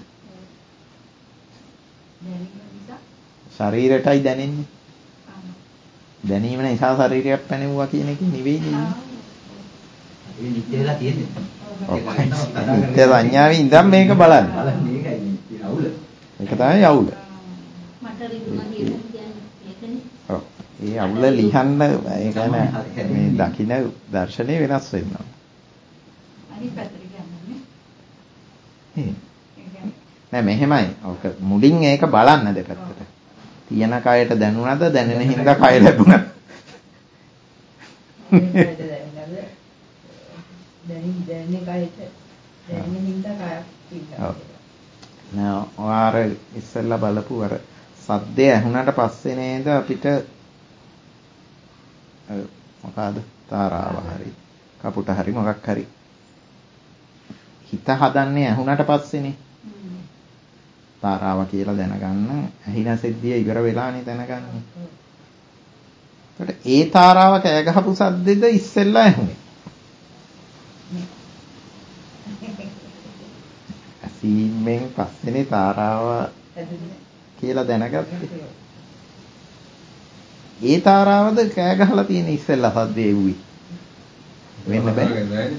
ශරීරයටයි දැනෙන්නේ. දැනීම නිසා ශරීරයක් පැනෙවුවා කියන එකේ නෙවෙයි නේද? ඒ නිත්‍ය වෙලා තියෙන්නේ. නිත්‍ය සංඥාවේ ඉඳන් මේක බලන්න. බලන්න මේකයි අවුල. ඒක තමයි අවුල. මට රිදුනා කියන්නේ ඒකනේ. ඔව්. ඒ අවුල ලිහන්න ඒ කියන්නේ මේ දකින්න දර්ශනේ වෙනස් වෙනවා. අනිත් පැත්තට කියන්නේ. නෑ මෙහෙමයි. ඔක මුලින් ඒක බලන්න දෙපැත්තට. තියෙන කයට දැනුණාද දැනෙන හින්දා කය ලැබුණා. දැනින් දැනෙන කයට දැනෙන හින්දා කයක් තියෙනවා. නෑ ඔයාර ඉස්සෙල්ලා බලපු අර සද්දය ඇහුණාට පස්සේ නේද අපිට මොකද තාරාව හරි කපුට හරි මොකක් හරි හිත හදන්නේ ඇහුණාට පස්සේනේ. තාරාව කියලා දැනගන්න ඇහින සිද්ධිය ඉවර වෙලානේ දැනගන්නේ. ඒකට ඒ තාරාව කෑ ගහපු සද්දෙද ඉස්සෙල්ලා ඇහුනේ. සීමෙන් පස්සේනේ තාරාව කියලා දැනගත්තේ. ඒ තාරාවද කෑ ගහලා තියෙන ඉස්සෙල්ලා සද්දේ එව්වේ. වෙන්න බෑ.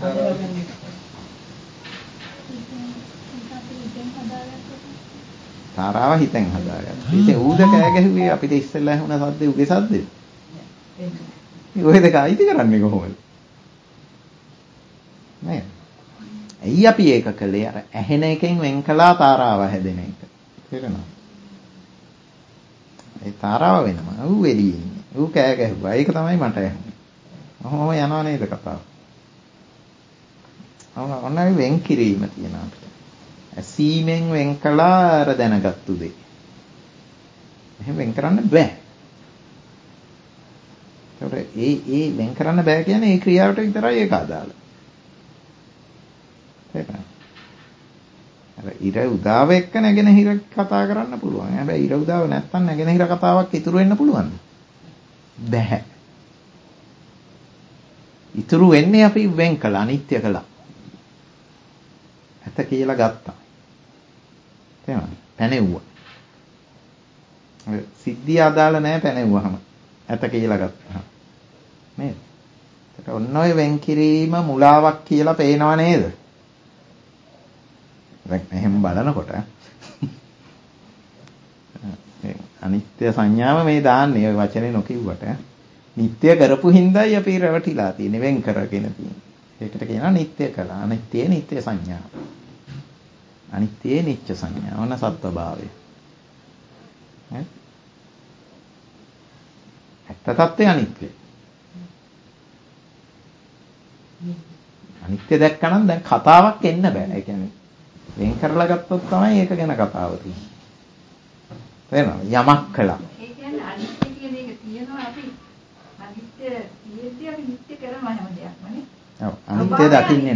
තාරාව හිතෙන් හදාගත්තා. ඉතින් ඌද කෑ ගැහුවේ අපිට ඉස්සෙල්ලා ඇහුණ සද්දේ උගේ සද්දේ. ඔය දෙක අයිති කරන්නේ කොහොමද? නෑ. ඇයි අපි ඒක කළේ? අර ඇහෙන එකෙන් වෙන් කළා තාරාව හැදෙන එක. තේරෙනවද? ඒ තාරාව වෙනම. ඌ එළියේ ඉන්නේ. ඌ කෑ ගැහුවා. ඒක තමයි මට ඇහුනේ. ඔහොම යනවා නේද කතාව? ඔන්නයි වෙන් කිරීම තියෙනවා අපිට. ඇසීමෙන් වෙන් කළා අර දැනගත්තු දේ. එහෙම වෙන් කරන්න බෑ. ඒකට ඒ ඒ වෙන් කරන්න බෑ කියන්නේ ඒ ක්‍රියාවට විතරයි ඒක අදාළ. අර ඉර උදාව එක්ක නැගෙනහිර කතා කරන්න පුළුවන්. හැබැයි ඉර උදාව නැත්තම් නැගෙනහිර කතාවක් ඉතුරු වෙන්න පුළුවන්ද? බැහැ. ඉතුරු වෙන්නේ අපි වෙන් කළා, අනිත්‍ය කළා. ඇත කියලා ගත්තා. තේරුණාද? පැනෙව්වා. සිද්ධිය අදාළ නැහැ පැනෙව්වහම. ඇත කියලා ගත්තා. නේද? ඒක ඔන්න ඔය වෙන් කිරීම මුලාවක් කියලා පේනව නේද? දැන් එහෙම බලනකොට අනිත්‍ය සංඥාව මේ දාන්නේ ඔය වචනේ නොකියුවට නිත්‍ය කරපු හින්දායි අපි රැවටිලා තියෙන්නේ වෙන් කරගෙන තියෙන්නේ. ඒකට කියනවා නිත්‍ය කළා. අනිත්‍ය නිත්‍ය සංඥාව. අනිත්‍ය නිච්ච සංඥාව න සත්වභාවය. ඇත්ත තත්ත්වය අනිත්‍ය. අනිත්‍ය දැක්කනම් දැන් කතාවක් එන්න බෑ. ඒ කියන්නේ වෙන් කරලා ගත්තොත් තමයි ඒක ගැන කතාව තියෙන්නේ. තේරෙනවද? යමක් කළා. ඒ කියන්නේ අනිත්‍ය කියන එක තියෙනවා අපි අනිත්‍ය තියෙද්දී අපි නිත්‍ය කරනවා හැම දෙයක්ම නේ. ඔව් අනිත්‍ය දකින්නේ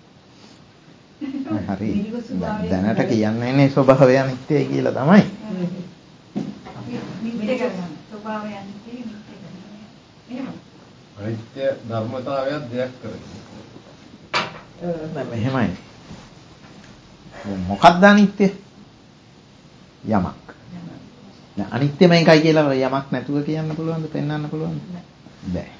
නැහැ. හරි. දැනට කියන්නේ නේ ස්වභාවය අනිත්‍යයි කියලා තමයි. අපි නිත්‍ය කරනවා. ස්වභාවය අනිත්‍යයි නිත්‍ය කරනවා. එහෙම. අනිත්‍ය ධර්මතාවයක් දෙයක් කරගන්න. නෑ මෙහෙමයි. මොකක්ද අනිත්‍ය? යමක්. දැන් අනිත්‍ය මේකයි කියලා යමක් නැතුව කියන්න පුළුවන්ද? පෙන්වන්න පුළුවන්ද? බෑ.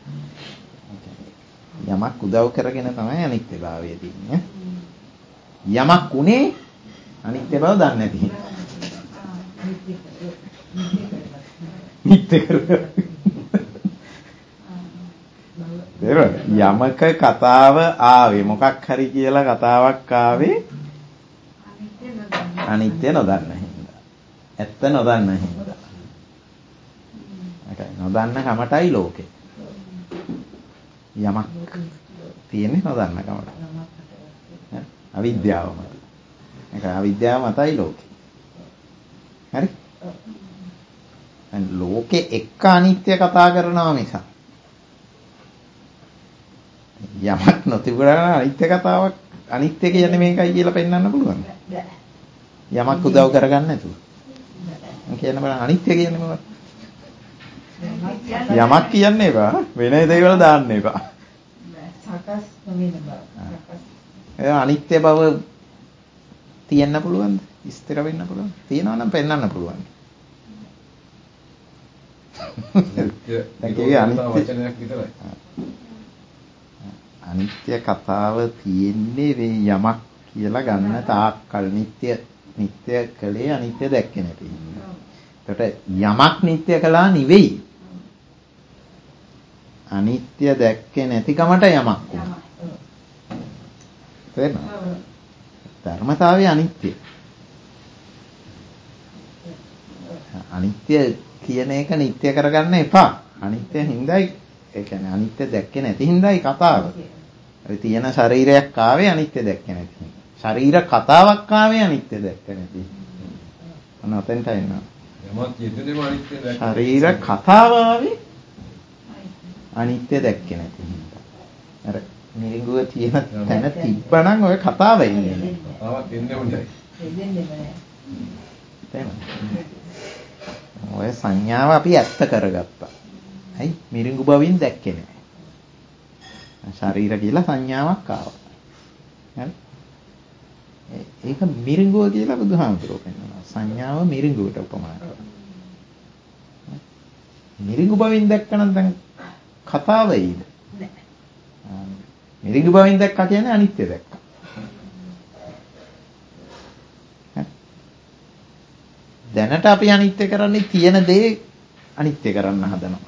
යමක් උදව් කරගෙන තමයි අනිත්‍යභාවය තියෙන්නේ. යමක් උනේ අනිත්‍ය බව දන්නේ නැති හින්දා. නිත්‍ය කරගන්න. යමක කතාව ආවේ මොකක් හරි කියලා කතාවක් ආවේ අනිත්‍ය නොදන්න හින්දා. ඇත්ත නොදන්න හින්දා. ඒකයි නොදන්න කමටයි ලෝකේ. යමක් තියෙන්නේ නොදන්න කමට. අවිද්‍යාව මත. ඒක අවිද්‍යාව මතයි ලෝකේ. හරි? දැන් ලෝකේ එක්ක අනිත්‍ය කතා කරනවා මිස යමක් නොතිබුණා අනිත්‍ය කතාවක් අනිත්‍ය කියන්නේ මේකයි කියලා පෙන්වන්න පුළුවන්ද? යමක් උදව් කරගන්න නැතුව. මම කියන බල අනිත්‍ය කියන්නේ මොකක්ද? යමක් කියන්නේ එපා වෙන දේවල් දාන්න එපා. සකස් නොවෙන බව. ඒ අනිත්‍ය බව තියෙන්න පුළුවන්ද? ස්ථිර වෙන්න පුළුවන්. තියනවා නම් පෙන්වන්න පුළුවන්. ඒක වචනයක් විතරයි. අනිත්‍ය කතාව තියෙන්නේ මේ යමක් කියලා ගන්න තාක්කල් නිට්ටය නිට්ටය කලේ අනිත්‍ය දැක්කේ නැති. ඒකට යමක් නිට්ටය කළා නෙවෙයි. අනිත්‍ය දැක්කේ නැතිකමට යමක් වුණා. තේරෙනවද? ධර්මතාවය අනිත්‍ය. අනිත්‍ය කියන එක නිට්ටය කරගන්න එපා. අනිත්‍ය හින්දායි ඒ කියන්නේ අනිත්‍ය දැක්කේ නැති හින්දායි කතාව. ඒ තියෙන ශරීරයක් ආවේ අනිත්‍ය දැක්කේ නැති. ශරීර කතාවක් ආවේ අනිත්‍ය දැක්කේ නැති. අන්න ඔතෙන්ට එනවා. යමක් යෙදෙනම අනිත්‍ය දැක්කේ. ශරීර කතාව ආවේ අනිත්‍ය දැක්කේ නැති හින්දා. අර මිරිඟුව තියෙන තැන තිබ්බනම් ඔය කතාව එන්නේ. කතාවක් එන්නේ හොඳයි. දෙන්නේ නැහැ. තේරෙනවද? ඔය සංඥාව අපි ඇත්ත කරගත්තා. ඇයි මිරිඟු බවින් දැක්කේ නැහැ. ශරීර කියලා සංඥාවක් ආවා. හරි? ඒක මිරිඟුව කියලා බුදුහාමුදුරුවෝ කියනවා. සංඥාව මිරිඟුවට උපමා කරනවා. මිරිඟු බවින් දැක්කනම් දැන් කතාව එයිද? නැහැ. මිරිඟු බවින් දැක්කා කියන්නේ අනිත්‍ය දැක්කා. දැනට අපි අනිත්‍ය කරන්නේ තියෙන දේ අනිත්‍ය කරන්න හදනවා.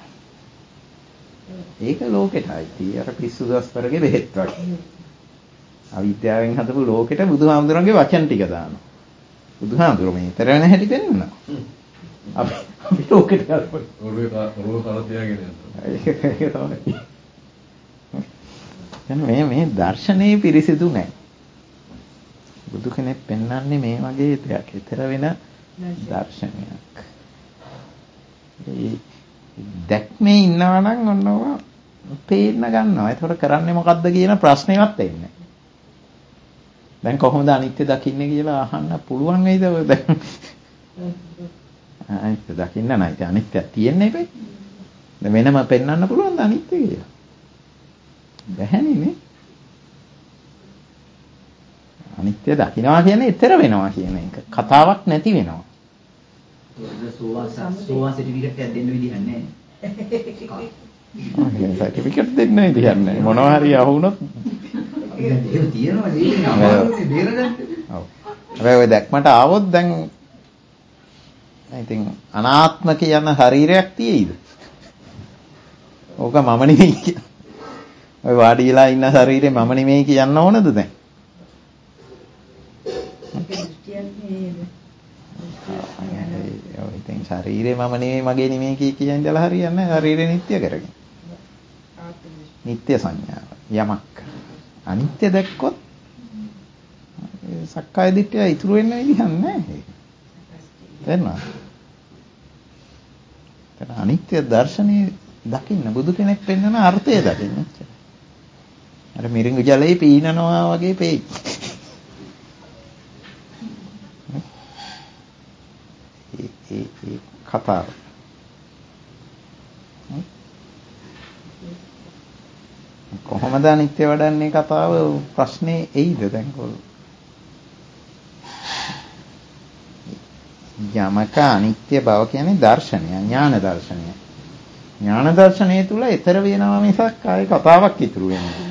ඒක ලෝකෙටයි. tie අර පිස්සු දස්තරගේ බෙහෙත් වගේ. අවිද්‍යාවෙන් හදපු ලෝකෙට බුදුහාමුදුරන්ගේ වචන ටික දානවා. බුදුහාමුදුරුවෝ මේ තරණ හැටි පෙන්නනවා. අපි අපි ලෝකෙට ගලපන. ඔරුවේ ඔරුව කර තියාගෙන යනවා. ඒක තමයි. මේ මේ දර්ශනේ පිරිසිදු නැහැ. බුදු කෙනෙක් පෙන්වන්නේ මේ වගේ දෙයක්. ඊතර වෙන දර්ශනයක්. ඒ දැක්මේ ඉන්නවා නම් ඔන්නවා පේන්න ගන්නවා. ඒතකොට කරන්නේ මොකද්ද කියන ප්‍රශ්නේවත් එන්නේ. දැන් කොහොමද අනිත්‍ය දකින්නේ කියලා අහන්න පුළුවන් වෙයිද ඔය දැන්? අනිත්‍ය දකින්න නැයි. අනිත්‍ය තියෙන්නේ නෙවෙයි. දැන් වෙනම පෙන්වන්න පුළුවන්ද අනිත්‍ය කියලා? බැහැනේ නේ. අනිත්‍ය දකින්නවා කියන්නේ ඊතර වෙනවා කියන එක. කතාවක් නැති වෙනවා. සෝවාන් සර්ටිෆිකට් එකක් දෙන්න විදිහක් නැහැ. ආ ඒක සර්ටිෆිකට් දෙන්න විදිහක් නැහැ. මොනවා හරි අහුනොත් ඒක තියෙනවා නේද? අමාරුනේ බේරගන්න. ඔව්. හැබැයි ඔය දැක්මට ආවොත් දැන් ඉතින් අනාත්ම කියන ශරීරයක් තියෙයිද? ඕක මම නෙවෙයි කියන. ඔය වාඩිලා ඉන්න ශරීරේ මම නෙවෙයි කියන්න ඕනද දැන්? ඉතින් ශරීරේ මම නෙවෙයි මගේ නෙවෙයි කිය කිය ඉඳලා හරියන්නේ නැහැ. ශරීරේ නිට්ටය කරගෙන. නිට්ටය සංඥාව යමක්. අනිත්‍ය දැක්කොත් සක්කාය දිට්ඨිය ඉතුරු වෙන්න විදිහක් නැහැ. තේරුණාද? තන අනිත්‍ය දර්ශනේ දකින්න බුදු කෙනෙක් පෙන්වන අර්ථය දකින්න. අර මිරිඟු ජලයේ පීනනවා වගේ පෙයි. ඒ ඒ කතාව. කොහොමද අනිත්‍ය වඩන්නේ කතාව ප්‍රශ්නේ එයිද දැන් කොහොමද? යමක අනිත්‍ය බව කියන්නේ දර්ශනය, ඥාන දර්ශනය. ඥාන දර්ශනය තුල ඊතර වෙනවා මිසක් ආයේ කතාවක් ඉතුරු වෙන්නේ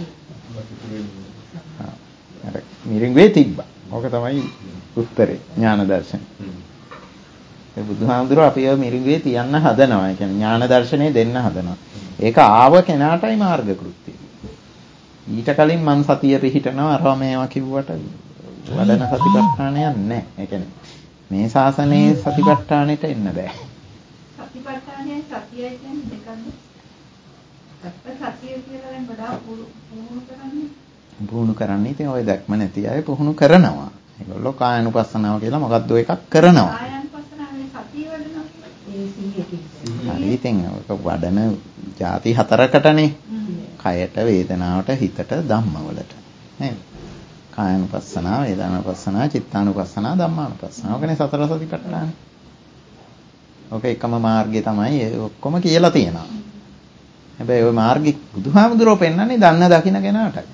නැහැ. මිරිඟුවේ තිබ්බා. ඕක තමයි උත්තරේ ඥාන දර්ශනය. ඒ බුදුහාමුදුරුවෝ අපිව මිරිඟුවේ තියන්න හදනවා. ඒ කියන්නේ ඥාන දර්ශනේ දෙන්න හදනවා. ඒක ආව කෙනාටයි මාර්ග කෘත්‍ය. ඊට කලින් මං සතිය පිහිටනවා අරවා මේවා කිව්වට වඩන සතිපට්ඨානයක් නැහැ. ඒ කියන්නේ මේ ශාසනයේ සතිපට්ඨානෙට එන්න බෑ. සතිපට්ඨානයයි සතියයි කියන්නේ දෙකක්ද? සත්‍ය සතිය කියලා දැන් වඩා පුහුණු කරන්නේ. පුහුණු කරන්නේ. ඉතින් ওই දැක්ම නැති අය පුහුණු කරනවා. ඒගොල්ලෝ කායानुපස්සනාව කියලා මොකද්ද එකක් කරනවා. කායानुපස්සනාවේ සතිය වඩනවා ඒ සිහියකින්. හරි ඉතින් ඔක වඩන ಜಾති හතරකටනේ. කයට, වේදනාවට, හිතට, ධම්මවලට. නේද? කායानुපස්සනාව, වේදනානුපස්සනාව, චිත්තානුපස්සනාව, ධම්මානුපස්සනාව. ඔකනේ සතර සතිපට්ඨාන. ඔක එකම මාර්ගය තමයි ඔක්කොම කියලා තියෙනවා. හැබැයි ওই මාර්ගෙ බුදුහාමුදුරුවෝ පෙන්නන්නේ දන්න දකින්න කෙනාටයි.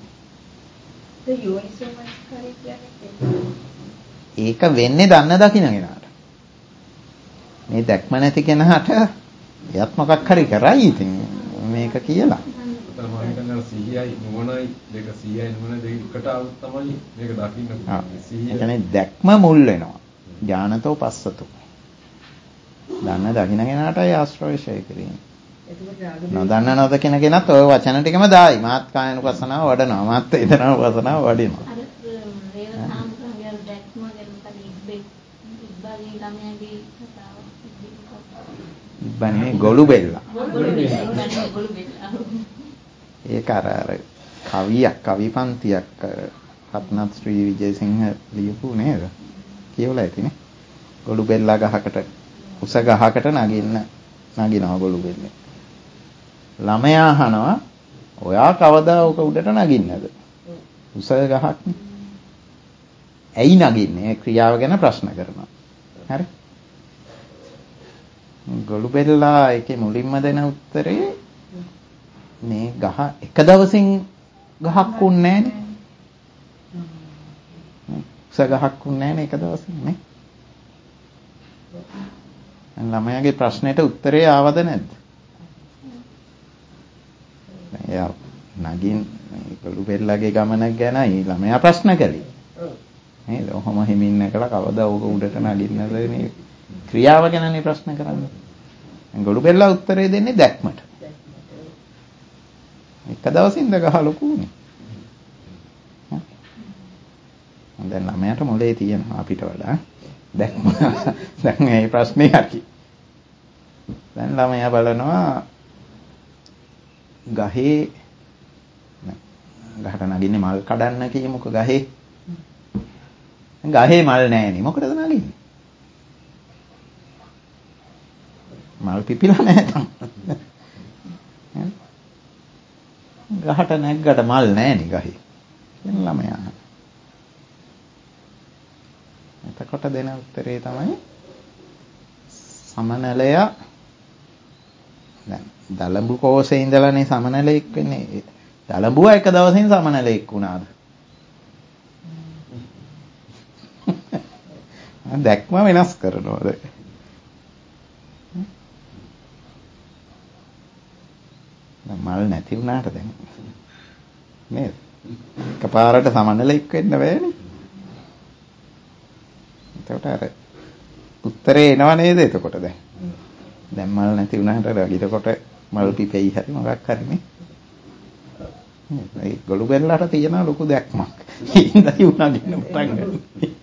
ඒක වෙන්නේ දන්න දකින්න කෙනාට. මේ දැක්ම නැති කෙනාට යත් මොකක් හරි කරයි ඉතින් මේක කියලා. අතන මම හිතන්නේ සිහියයි නුවණයි දෙක සිහියයි නුවණ දෙක එකට આવුත් තමයි මේක දකින්න. සිහිය. ඒ කියන්නේ දැක්ම මුල් වෙනවා. ඥානතෝ පස්සතෝ. දන්න දකින්න කෙනාටයි ආශ්‍රවශය කිරීම. නොදන්න නොදකින කෙනත් ඔය වචන ටිකම දායි. මාත් කායනුපස්සනාව වඩනවා. මාත් වේදනානුපස්සනාව වඩිනවා. අර රේව සාමුද්‍රාගේ දැක්ම ගැන තමයි ඉබ්බේ ඉබ්බාගේ ළමයාගේ කතාව. ඉබ්බනේ ගොළු බෙල්ලා. ගොළු බෙල්ලා ගොළු බෙල්ලා. ඒක අර අර කවියක් කවි පන්තියක් රත්නත් ශ්‍රී විජේසිංහ ලියපු නේද? කියවලා ඇතිනේ. ගොළු බෙල්ලා ගහකට උස ගහකට නගින්න නගිනවා ගොළු බෙල්ලේ. ළමයා අහනවා ඔයා කවදා ඔක උඩට නගින්නද? උස ගහක් නේ. ඇයි නගින්නේ? ක්‍රියාව ගැන ප්‍රශ්න කරනවා. හරි. ගොළු බෙල්ලා ඒකේ මුලින්ම දෙන උත්තරේ මේ ගහ එක දවසින් ගහක් උන්නේ නෑනේ. උස ගහක් උන්නේ නෑනේ එක දවසින් නේ. ළමයාගේ ප්‍රශ්නෙට උත්තරේ ආවද නැද්ද? එයා නගින් ගොළු බෙල්ලගේ ගමන ගැනයි ළමයා ප්‍රශ්න කළේ. නේද? ඔහොම හිමින් නැකලා කවදා ඕක උඩට නගින්නද මේ ක්‍රියාව ගැනනේ ප්‍රශ්න කරන්නේ. ගොළු බෙල්ලා උත්තරේ දෙන්නේ දැක්මට. එක දවසින්ද ගහ ලොකුනේ. දැන් ළමයාට මොලේ තියෙනවා අපිට වඩා. දැක්ම දැන් මේ ප්‍රශ්නේ හරි. දැන් ළමයා බලනවා ගහේ ගහට නගින්නේ මල් කඩන්න කියමුකෝ ගහේ. ගහේ මල් නැහැනේ. මොකටද නගින්නේ? මල් පිපිලා නැහැ තම. ගහට නැග්ගට මල් නැහැනේ ගහේ. එන්න ළමයා. එතකොට දෙන උත්තරේ තමයි සමනලය දැන් දලඹු කෝෂේ ඉඳලානේ සමනලෙක් වෙන්නේ. දලඹුවා එක දවසින් සමනලෙක් වුණාද? දැක්ම වෙනස් කරනවද? මල් නැති වුණාට දැන් නේද? එකපාරට සමනලෙක් වෙන්න බෑනේ. එතකොට අර උත්තරේ එනව නේද එතකොට දැන්? දැන් මල් නැති වුණාට ඊටකොට මල් පිපෙයි හරි මොකක් හරි නේ. ඒ ගොළු බෙල්ලට තියෙන ලොකු දැක්මක්. ඉඳි උනාගෙන පටන් ගන්න.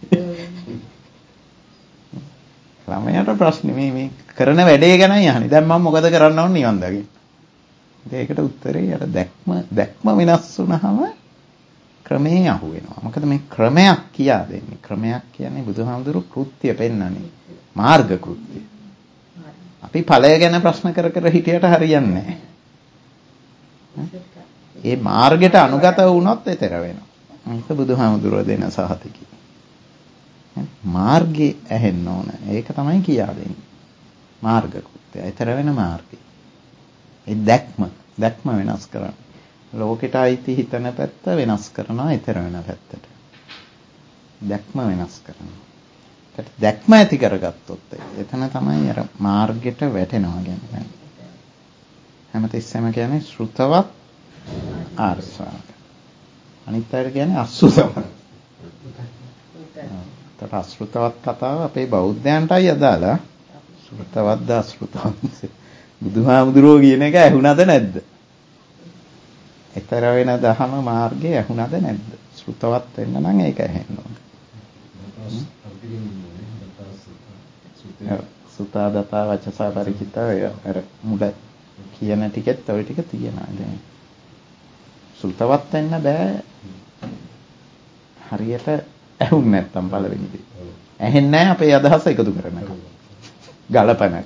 ළමයාට ප්‍රශ්නේ මේ මේ කරන වැඩේ ගැනයි අහන්නේ. දැන් මම මොකද කරන්න ඕන නිවන් දකින්න. ඒකට උත්තරේ අර දැක්ම දැක්ම වෙනස් වුණාම ක්‍රමේ අහු වෙනවා. මොකද මේ ක්‍රමයක් කියා දෙන්නේ. ක්‍රමයක් කියන්නේ බුදුහාමුදුරු කෘත්‍ය පෙන්නන්නේ. මාර්ග කෘත්‍ය. අපි ඵලය ගැන ප්‍රශ්න කර කර හිටියට හරියන්නේ නැහැ. ඒ මාර්ගයට අනුගත වුණොත් එතර වෙනවා. මේක බුදුහාමුදුරුවෝ දෙන සහතිකයි. මාර්ගේ ඇහෙන්න ඕන. ඒක තමයි කියා දෙන්නේ. මාර්ග කෘත්‍ය. එතර වෙන මාර්ගය. ඒ දැක්ම දැක්ම වෙනස් කරනවා. ලෝකෙට අයිති හිතන පැත්ත වෙනස් කරනවා එතර වෙන පැත්තට. දැක්ම වෙනස් කරනවා. ඒකට දැක්ම ඇති කරගත්තොත් එතන තමයි අර මාර්ගයට වැටෙනවා කියන්නේ. හැමතිස්සෙම කියන්නේ ශ්‍රුතවත් ආර්ය ශ්‍රාවක. අනිත් අයට කියන්නේ අසුතවත්. ඒකට අසුතවත් කතාව අපේ බෞද්ධයන්ටයි අදාළ. ශ්‍රුතවත්ද අසුතවත්. බුදුහාමුදුරුවෝ කියන එක ඇහුණද නැද්ද? ඊතර වෙන දහම මාර්ගය ඇහුණද නැද්ද? ශ්‍රුතවත් වෙන්න නම් ඒක ඇහෙන්න ඕනේ. සුතා දතා වචසා පරිචිතා අර මුල කියන ටිකෙත් ඔය ටික තියෙනවා. දැන් ශ්‍රුතවත් වෙන්න බෑ හරියට ඇහුන්නේ නැත්තම් පළවෙනි දේ. ඇහෙන්නේ නැහැ අපේ අදහස එකතු කරනකම්. ගලපනකම්.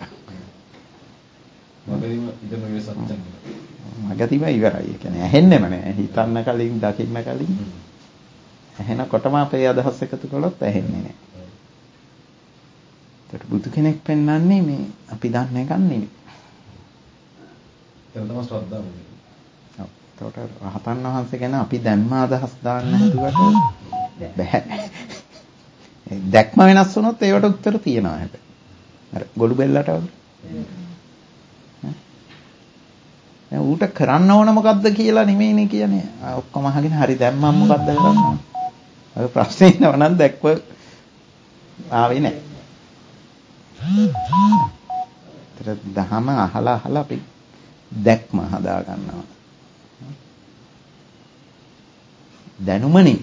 මගදීම ඉදම වේ සත්‍යං. මගදීම ඉවරයි. ඒ කියන්නේ ඇහෙන්නෙම නැහැ. හිතන්න කලින් දකින්න කලින් ඇහෙනකොටම අපේ අදහස් එකතු කළොත් ඇහෙන්නේ නැහැ. ඒකට බුදු කෙනෙක් පෙන්වන්නේ මේ අපි දන්නේ ගන්න නෙවෙයි. ඒක තමයි ශ්‍රද්ධාව. ඔව්. ඒකට රහතන් වහන්සේ ගැන අපි දැන්ම අදහස් දාන්න හදුවට බෑ. දැක්ම වෙනස් වුණොත් ඒවට උත්තර තියෙනවා හැබැයි. අර ගොළු බෙල්ලට වගේ. දැන් ඌට කරන්න ඕන මොකද්ද කියලා නෙමෙයිනේ කියන්නේ. ඔක්කොම අහගෙන හරි දැන් මම මොකද්ද කරන්නේ? ඔය ප්‍රශ්නේ නව නම් දැක්ව ආවේ නැහැ. ඒතර දහම අහලා අහලා අපි දැක්ම හදා ගන්නවා. දැනුමනේ.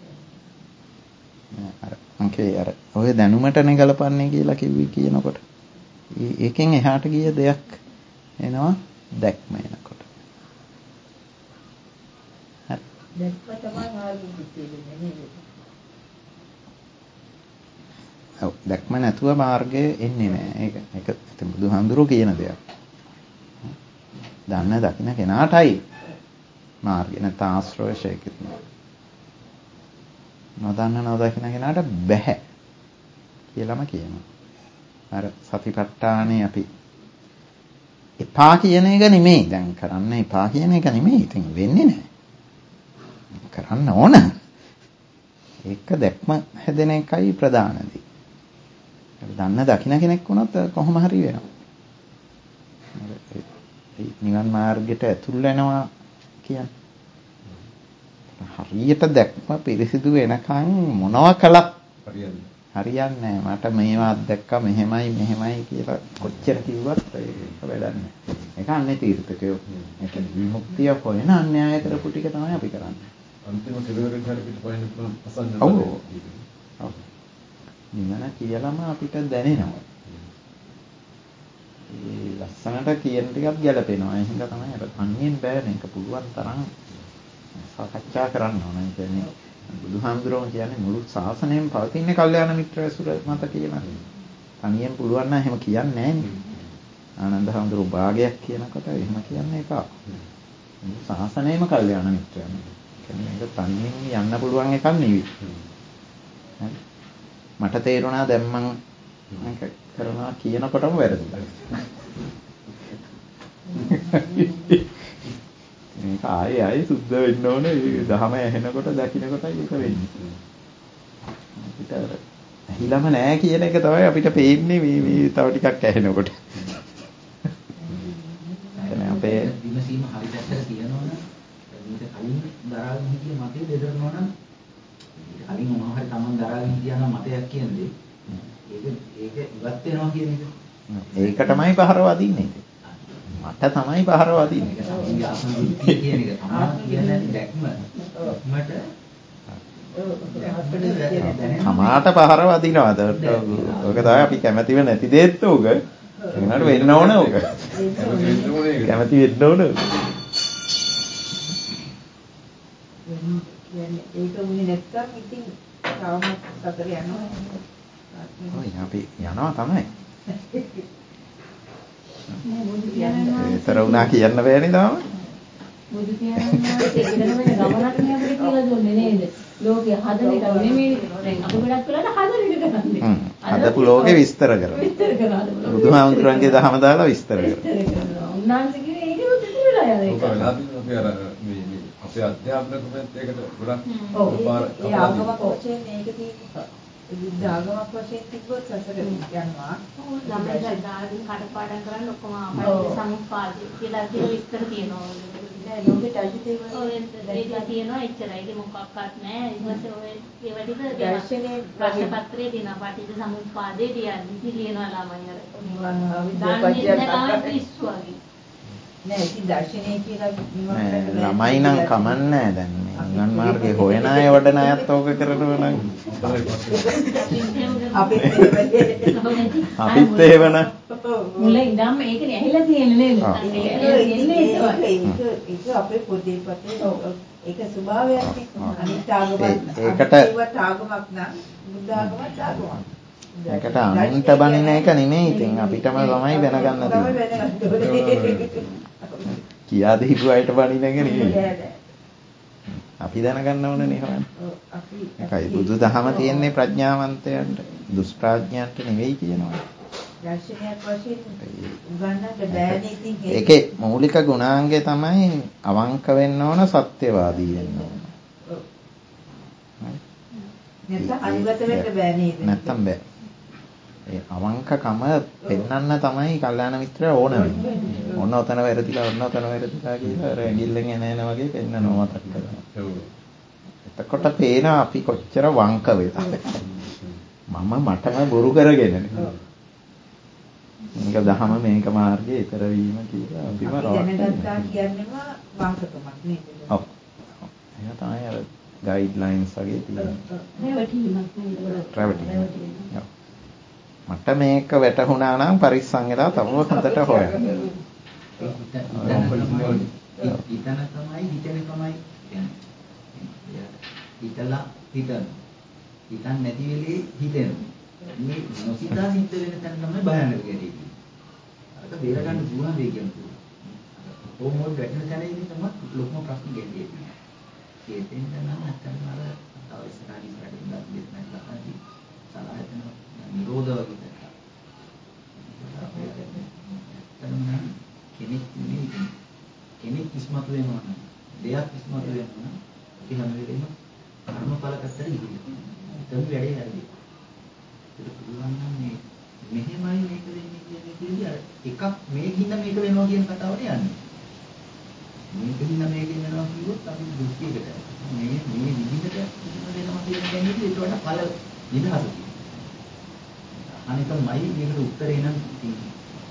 අර අංකේ අර ඔය දැනුමටනේ ගලපන්නේ කියලා කිව්වි කියනකොට. ඒකෙන් එහාට ගිය දෙයක් එනවා දැක්ම එනකොට. හරි. දැක්ම තමයි මාර්ගෙ තියෙන්නේ නේද? ඔව් දැක්ම නැතුව මාර්ගය එන්නේ නැහැ. ඒක ඒක ඉතින් බුදුහාමුදුරුවෝ කියන දෙයක්. දන්න දකින්න කෙනාටයි මාර්ගය නැත්නම් ආශ්‍රවශය කියනවා. නොදන්න නොදකින්න කෙනාට බෑ කියලාම කියනවා. අර සතිපට්ඨානේ අපි එපා කියන එක නෙමෙයි. දැන් කරන්න එපා කියන එක නෙමෙයි. ඉතින් වෙන්නේ නැහැ. කරන්න ඕන. ඒක දැක්ම හැදෙන එකයි ප්‍රධාන දේ. දන්න දකින්න කෙනෙක් වුණොත් කොහොම හරි වෙනවා. නිවන් මාර්ගයට ඇතුල් වෙනවා කියන්නේ. හරියට දැක්ම පිරිසිදු වෙනකන් මොනවා කළත් හරියන්නේ නැහැ. මට මේවත් දැක්කා මෙහෙමයි මෙහෙමයි කියලා කොච්චර කිව්වත් ඒක වැඩක් නැහැ. ඒක අන්නේ තීර්ථකයෝ. ඒක විමුක්තිය හොයන අන්‍යාය කරපු ටික තමයි අපි කරන්නේ. අන්තිම කෙලවරෙන් හරි පිටපයින් පුළුවන් අසන්න ඔව්. ඔව්. නිවන කියලාම අපිට දැනෙනවා. ඒ ලස්සනට කියන ටිකත් ගැලපෙනවා. ඒ හින්දා තමයි අර අන්‍යයෙන් බෑ මේක පුළුවන් තරම් සාකච්ඡා කරන්න ඕන. ඒ කියන්නේ බුදුහාමුදුරුවෝ කියන්නේ මුළු ශාසනයම පවතින කල්යාණ මිත්‍ර ඇසුර මත කියලා. තනියෙන් පුළුවන් නම් එහෙම කියන්නේ නැහැනේ. ආනන්ද හාමුදුරුවෝ භාගයක් කියනකොට එහෙම කියන්නේ එපා. මුළු ශාසනයම කල්යාණ මිත්‍රයන්. කියන්නේ මේක තනියෙන් යන්න පුළුවන් එකක් නෙවෙයි. මට තේරුණා දැන් මම මේක කරනවා කියනකොටම වැරදුනා. මේක ආයේ ආයේ සුද්ධ වෙන්න ඕනේ. දහම ඇහෙනකොට දකින්නකොටයි ඒක වෙන්නේ. අපිට ඇහිලම නෑ කියන එක තමයි අපිට පේන්නේ මේ මේ තව ටිකක් ඇහෙනකොට. එතන අපේ විමසීම හරි පැත්තට කියනවනම් මේක කලින් දරාගෙන හිටිය මතේ දෙදරනවා නම් කලින් මොනවා හරි Taman දරාගෙන හිටියා නම් මතයක් කියන්නේ ඒක ඒක ඉවත් වෙනවා කියන එක. ඒක තමයි පහර වදින්නේ. මට තමයි පහර වදින්නේ. ආත්මෘතිය කියන එක තමයි කියන දැක්ම. මට තමාට පහර වදිනවා. ඒක තමයි අපි කැමතිව නැති දෙයක් උග. ඒකට වෙන්න ඕන උග. කැමති වෙන්න ඕන. ඒක උනේ නැත්තම් ඉතින් තාමත් සතර යනවා. ඔය අපි යනවා තමයි. ඒතර උනා කියන්න බෑනේ තාම. බුදු පියාණන් වහන්සේ ගමනක් නේ අපිට කියලා දුන්නේ නේද? ලෝකේ හදන එක නෙමෙයි. දැන් අපි ගොඩක් වෙලාවට හදන එක කරන්නේ. හ්ම්. හදපු ලෝකේ විස්තර කරනවා. විස්තර කරනවා. බුදුහාමුදුරන්ගේ දහම දාලා විස්තර කරනවා. විස්තර කරනවා. උන්වහන්සේ කිව්වේ ඒකම විතර වෙලා යන එක. ඔක වෙලා තියෙනවා අපි අර මේ මේ අපේ අධ්‍යාපන ක්‍රමෙත් ඒකට ගොඩක් ඔව් ඒ ආගමක් වශයෙන් මේක තියෙනවා. බුද්ධ ආගමක් වශයෙන් තිබ්බොත් සසර යනවා. ළමයි දාගෙන කඩපාඩම් කරන්න ඔක්කොම ආපහු සමුපාදේ කියලා කියලා විස්තර තියෙනවා. නෑ ලෝකෙට අයිති ඒවා ඔය ඒක තියෙනවා එච්චරයි. ඒක මොකක්වත් නෑ. ඊපස්සේ ඔය ඒවා ටික දර්ශනයේ ප්‍රශ්න පත්‍රයේ තියෙනවා. පටිච්ච සමුප්පාදේ තියන්නේ. ලියනවා ළමයි අර. නිවන් දාන්නේ පිස්සු වගේ. නෑ ඉතින් දර්ශනය කියලා නෑ ළමයි නම් කමන්නේ දැන් මේ නිවන් මාර්ගේ හොයන අය වඩන අයත් ඕක කරනවා නම් අපිත් අපිත් එහෙමනම් මුල ඉඳන්ම ඒකනේ ඇහිලා තියෙන්නේ නේද? ඒක ඒක අපේ පොතේ පොතේ ඒක ස්වභාවයක් නේ. අනිත් ආගමක් ඒකට ආගමක් නම් බුද්ධ ආගමක් ආගමක්. ඒකට අනුන්ට බනින එක නෙමෙයි. ඉතින් අපිටම තමයි දැනගන්න තියෙන්නේ. කියා දීපු අයට බනින එක නෙමෙයි. අපි දැනගන්න ඕනේ නේ හොයන්න. ඒකයි බුදුදහම තියෙන්නේ ප්‍රඥාවන්තයන්ට, දුෂ්ප්‍රඥයන්ට නෙවෙයි කියනවා. දර්ශනයක් වශයෙන් උගන්නන්න බෑනේ ඉතින් ඒකේ මූලික ගුණාංගය තමයි අවංක වෙන්න ඕන, සත්‍යවාදී වෙන්න ඕන. නැත්නම් අනුගත වෙන්න බෑ නේද? නැත්තම් බෑ. ඒ අවංකකම පෙන්වන්න තමයි කල්යාණ මිත්‍රය ඕන වෙන්නේ. ඔන්න ඔතන වැරදිලා ඔන්න ඔතන වැරදිලා කියලා රැඟිල්ලෙන් එන එන වගේ පෙන්වනවා මතක් කරගන්න. එතකොට පේනවා අපි කොච්චර වංක වෙලා. මම මටම බොරු කරගෙනනේ. මේක දහම මේක මාර්ගයේ ඊතර වීම කියලා අපිම දැනගත්තා කියන්නේම වංකකමක් නේද? ඔව්. ඒක තමයි අර ගයිඩ්ලයින්ස් වගේ තියෙනවා. රැවටීමක් නේද? රැවටීම. මට මේක වැටහුණා නම් පරිස්සම් වෙලා තව හොඳට හොයන්න. හිතන තමයි හිතන තමයි කියන්නේ. හිතලා හිතන. හිතන් නැති වෙලේ හිතෙන. මේ නොසිතා සිද්ධ වෙන තැන තමයි භයානක ගැටේ. අරක බේර ගන්න පුළුවන් වෙයි කියන්නේ. කොහොමද වැටෙන තැන ඉන්නේ තමයි ලොකුම ප්‍රශ්න ගැටේ. ඒකෙන් තමයි අතන අර තව ඉස්සරහින් ඉස්සරහින් ඉඳන් නැත්නම් සලහන නිරෝධ වගේ තමයි. කෙනෙක් නෙමෙයි කෙනෙක් ඉස්මතු වෙනවා නම් දෙයක් ඉස්මතු වෙනවා නම් ඒ හැම වෙලේම කර්මඵල පැත්තට ඉදිරියට. ඒක වැඩේ හරියි. ඒක පුළුවන් නම් මේ මෙහෙමයි මේක වෙන්නේ කියන එකේදී අර එකක් මේකින්ද මේක වෙනවා කියන කතාවට යන්නේ. මේකින්ද මේක වෙනවා කිව්වොත් අපි දෘෂ්ටියකට මේ මේ විදිහට වෙනවා කියන කෙනෙක් ඒකට වඩා ඵල නිදහසක්. අනිකමයි මේකට උත්තරේ නම් තියෙන්නේ.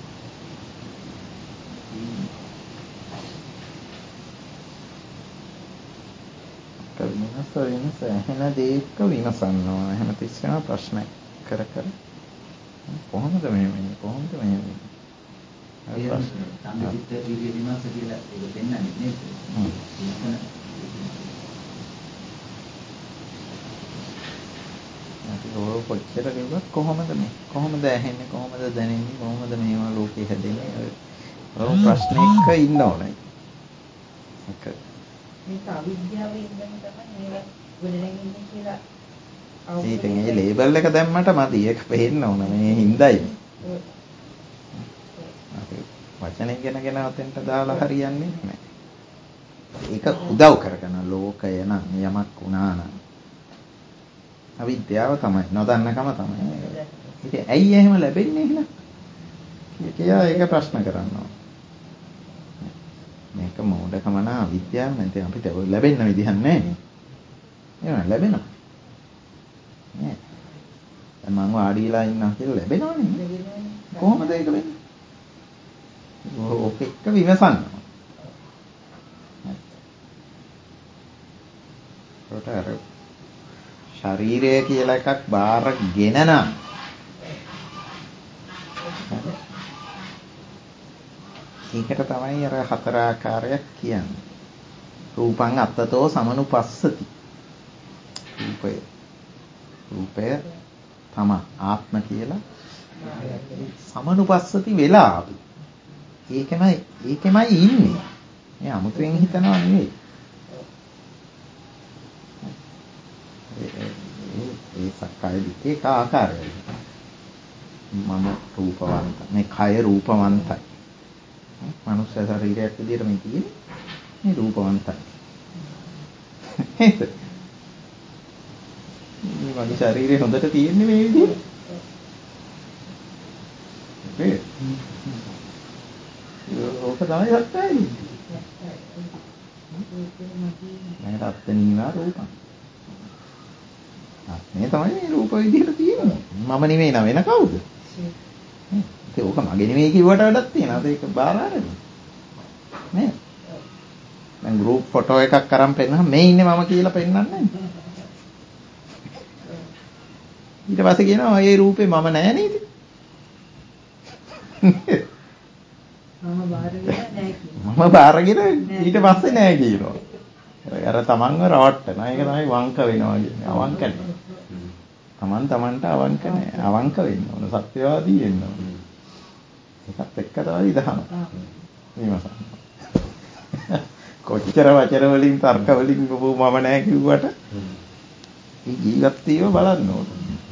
කල්මනස වෙනස එහෙන දෙයක විමසන්න ඕන. එහෙම තිස්සම ප්‍රශ්න කර කර කොහොමද මෙහෙම වෙන්නේ? කොහොමද මෙහෙම වෙන්නේ? ඒ ප්‍රශ්න සම්පූර්ණ විදිහේ විමර්ශ කියලා ඒක දෙන්නන්නේ නේද? හ්ම්. ඔය කොච්චර කිව්වත් කොහොමද මේ කොහොමද ඇහෙන්නේ කොහොමද දැනෙන්නේ කොහොමද මේවා ලෝකේ හැදෙන්නේ ඔය ප්‍රශ්නයක ඉන්න ඕනේ. ඒක මේක අවිද්‍යාවේ ඉඳන් තමයි මේවා ගොඩනැගෙන්නේ කියලා. ඉතින් ඒ ලේබල් එක දැම්මට මදි. ඒක පේන්න ඕන මේ හිඳයි. අපි වචන ඉගෙන ගෙන අතෙන්ට දාලා හරියන්නේ නැහැ. ඒක උදව් කරගෙන ලෝකය නම් යමක් වුණා නම් අවිද්‍යාව තමයි නොදන්නකම තමයි. ඉතින් ඇයි එහෙම ලැබෙන්නේ එහෙනම්? කියා ඒක ප්‍රශ්න කරනවා. මේක මොඩකම නා අවිද්‍යාව නැත්නම් අපිට ලැබෙන්න විදිහක් නැහැ. එහෙම ලැබෙනවා. නෑ. දැන් මම වාඩිලා ඉන්නවා කියලා ලැබෙනවනේ. කොහොමද ඒක වෙන්නේ? ඕක එක්ක විමසන්න. ඒකට අර ශරීරය කියලා එකක් බාරගෙන නම් ඒකට තමයි අර හතර ආකාරයක් කියන්නේ. රූපං අත්තතෝ සමනුපස්සති. රූපය රූපය තම ආත්ම කියලා සමනුපස්සති වෙලා අපි. ඒකමයි ඒකමයි ඉන්නේ. මේ අමුතුවෙන් හිතනවා නෙවෙයි. ඒ සක්කාය දිට්ඨිය ආකාරයයි. මම රූපවන්ත. මේ කය රූපවන්තයි. මනුෂ්‍ය ශරීරයක් විදිහට මේ තියෙන්නේ. මේ රූපවන්තයි. හේත. මේ වගේ ශරීරය හොඳට තියෙන්නේ මේ විදිහට. ඒ ඕක තමයි සත්‍යයි. මම රත්නීවා රූපං. මේ තමයි මේ රූප විදිහට තියෙන්නේ. මම නෙමෙයි නම වෙන කවුද? ඒක ඕක මගේ නෙමෙයි කිව්වට වැඩක් තියෙනවා. ඒක බාර ආරෙන්නේ. නේ? දැන් ගෲප් ෆොටෝ එකක් අරන් පෙන්නන මේ ඉන්නේ මම කියලා පෙන්නන්නේ. ඊට පස්සේ කියනවා මේ රූපේ මම නෑ නේද? මම බාරගෙන නැහැ කියනවා. මම බාරගෙන ඊට පස්සේ නෑ කියනවා. අර තමන්ව රවට්ටන. ඒක තමයි වංක වෙනවා කියන්නේ. අවංක නෑ. තමන් තමන්ට අවංක නෑ. අවංක වෙන්න ඕන. සත්‍යවාදී වෙන්න ඕන. ඒකත් එක්ක තමයි දහම. විමසන්න. කොච්චර වචන වලින් තර්ක වලින් ඔබ මම නෑ කිව්වට මේ ජීවත් වීම බලන්න ඕන.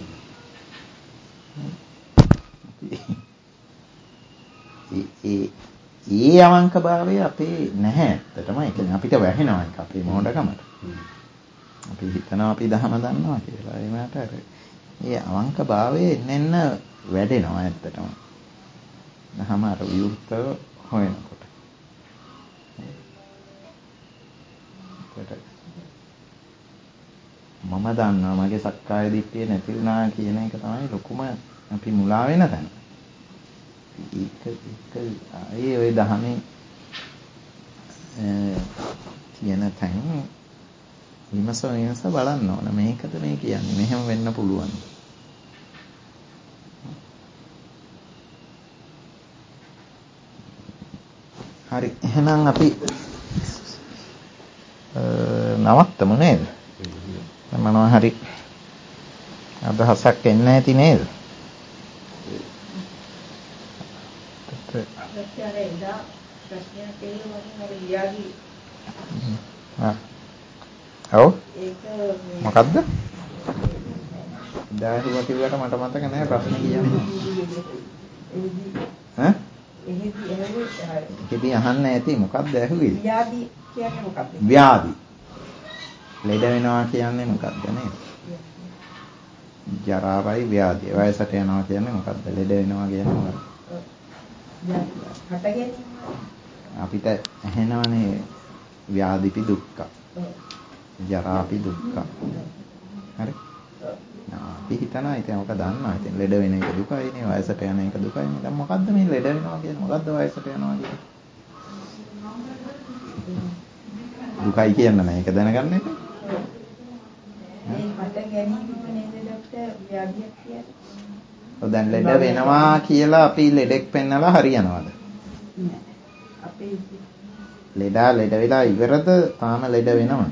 ඒ ඒ අවංකභාවය අපේ නැහැ ඇත්තටම. ඒ කියන්නේ අපිට වැහෙනවා ඒක අපේ මොඩකමට. අපි හිතනවා අපි දහම දන්නවා කියලා. ඒ මට අර ඒ අවංකභාවය එන්න වැඩෙනවා ඇත්තටම. දහම අර විවෘතව හොයනකොට. මම දන්නවා මගේ සක්කාය දිට්ඨිය නැති වුණා කියන එක තමයි ලොකුම අපි මුලා වෙන තැන. ඒක ඒක ඒ ඔය දහමේ කියන තැන් විමස විමස බලන්න ඕන. මේකද මේ කියන්නේ මෙහෙම වෙන්න පුළුවන්. හරි එහෙනම් අපි නවත්තමු නේද? මොනවා හරි අදහසක් එන්න ඇති නේද? ඔව් මොකද්ද? දාහුව කිව්වට මට මතක නැහැ ප්‍රශ්නේ කියන්නේ. ඈ? එහෙදි අහන්න ඇති මොකක්ද ඇහුවේ? ව්‍යාධි කියන්නේ මොකක්ද? ව්‍යාධි. ලෙඩ වෙනවා කියන්නේ මොකක්ද නේද? ජරාවයි ව්‍යාධිය. වයසට යනවා කියන්නේ මොකක්ද? ලෙඩ වෙනවා කියන්නේ මොකක්ද? අපිට ඇහෙනවනේ ව්‍යාධිපි දුක්ඛ. ජරාපි දුක්ඛ. හරි? අපි හිතනවා ඉතින් ඔක දන්නවා. ඉතින් ලෙඩ වෙන එක දුකයි නේ, වයසට යන එක දුකයි නේ. දැන් මොකද්ද මේ ලෙඩ වෙනවා කියන්නේ? මොකද්ද වයසට යනවා කියන්නේ? දුකයි කියන්න නෑ. ඒක දැනගන්න එපා. මේ මට ගැනීම නේද ડોක්ටර් ව්‍යාධියක් කියන්නේ? ඔය දැන් ලෙඩ වෙනවා කියලා අපි ලෙඩෙක් පෙන්නලා හරියනවද? නෑ. අපි ලෙඩා ලෙඩ වෙලා ඉවරද තාම ලෙඩ වෙනවද?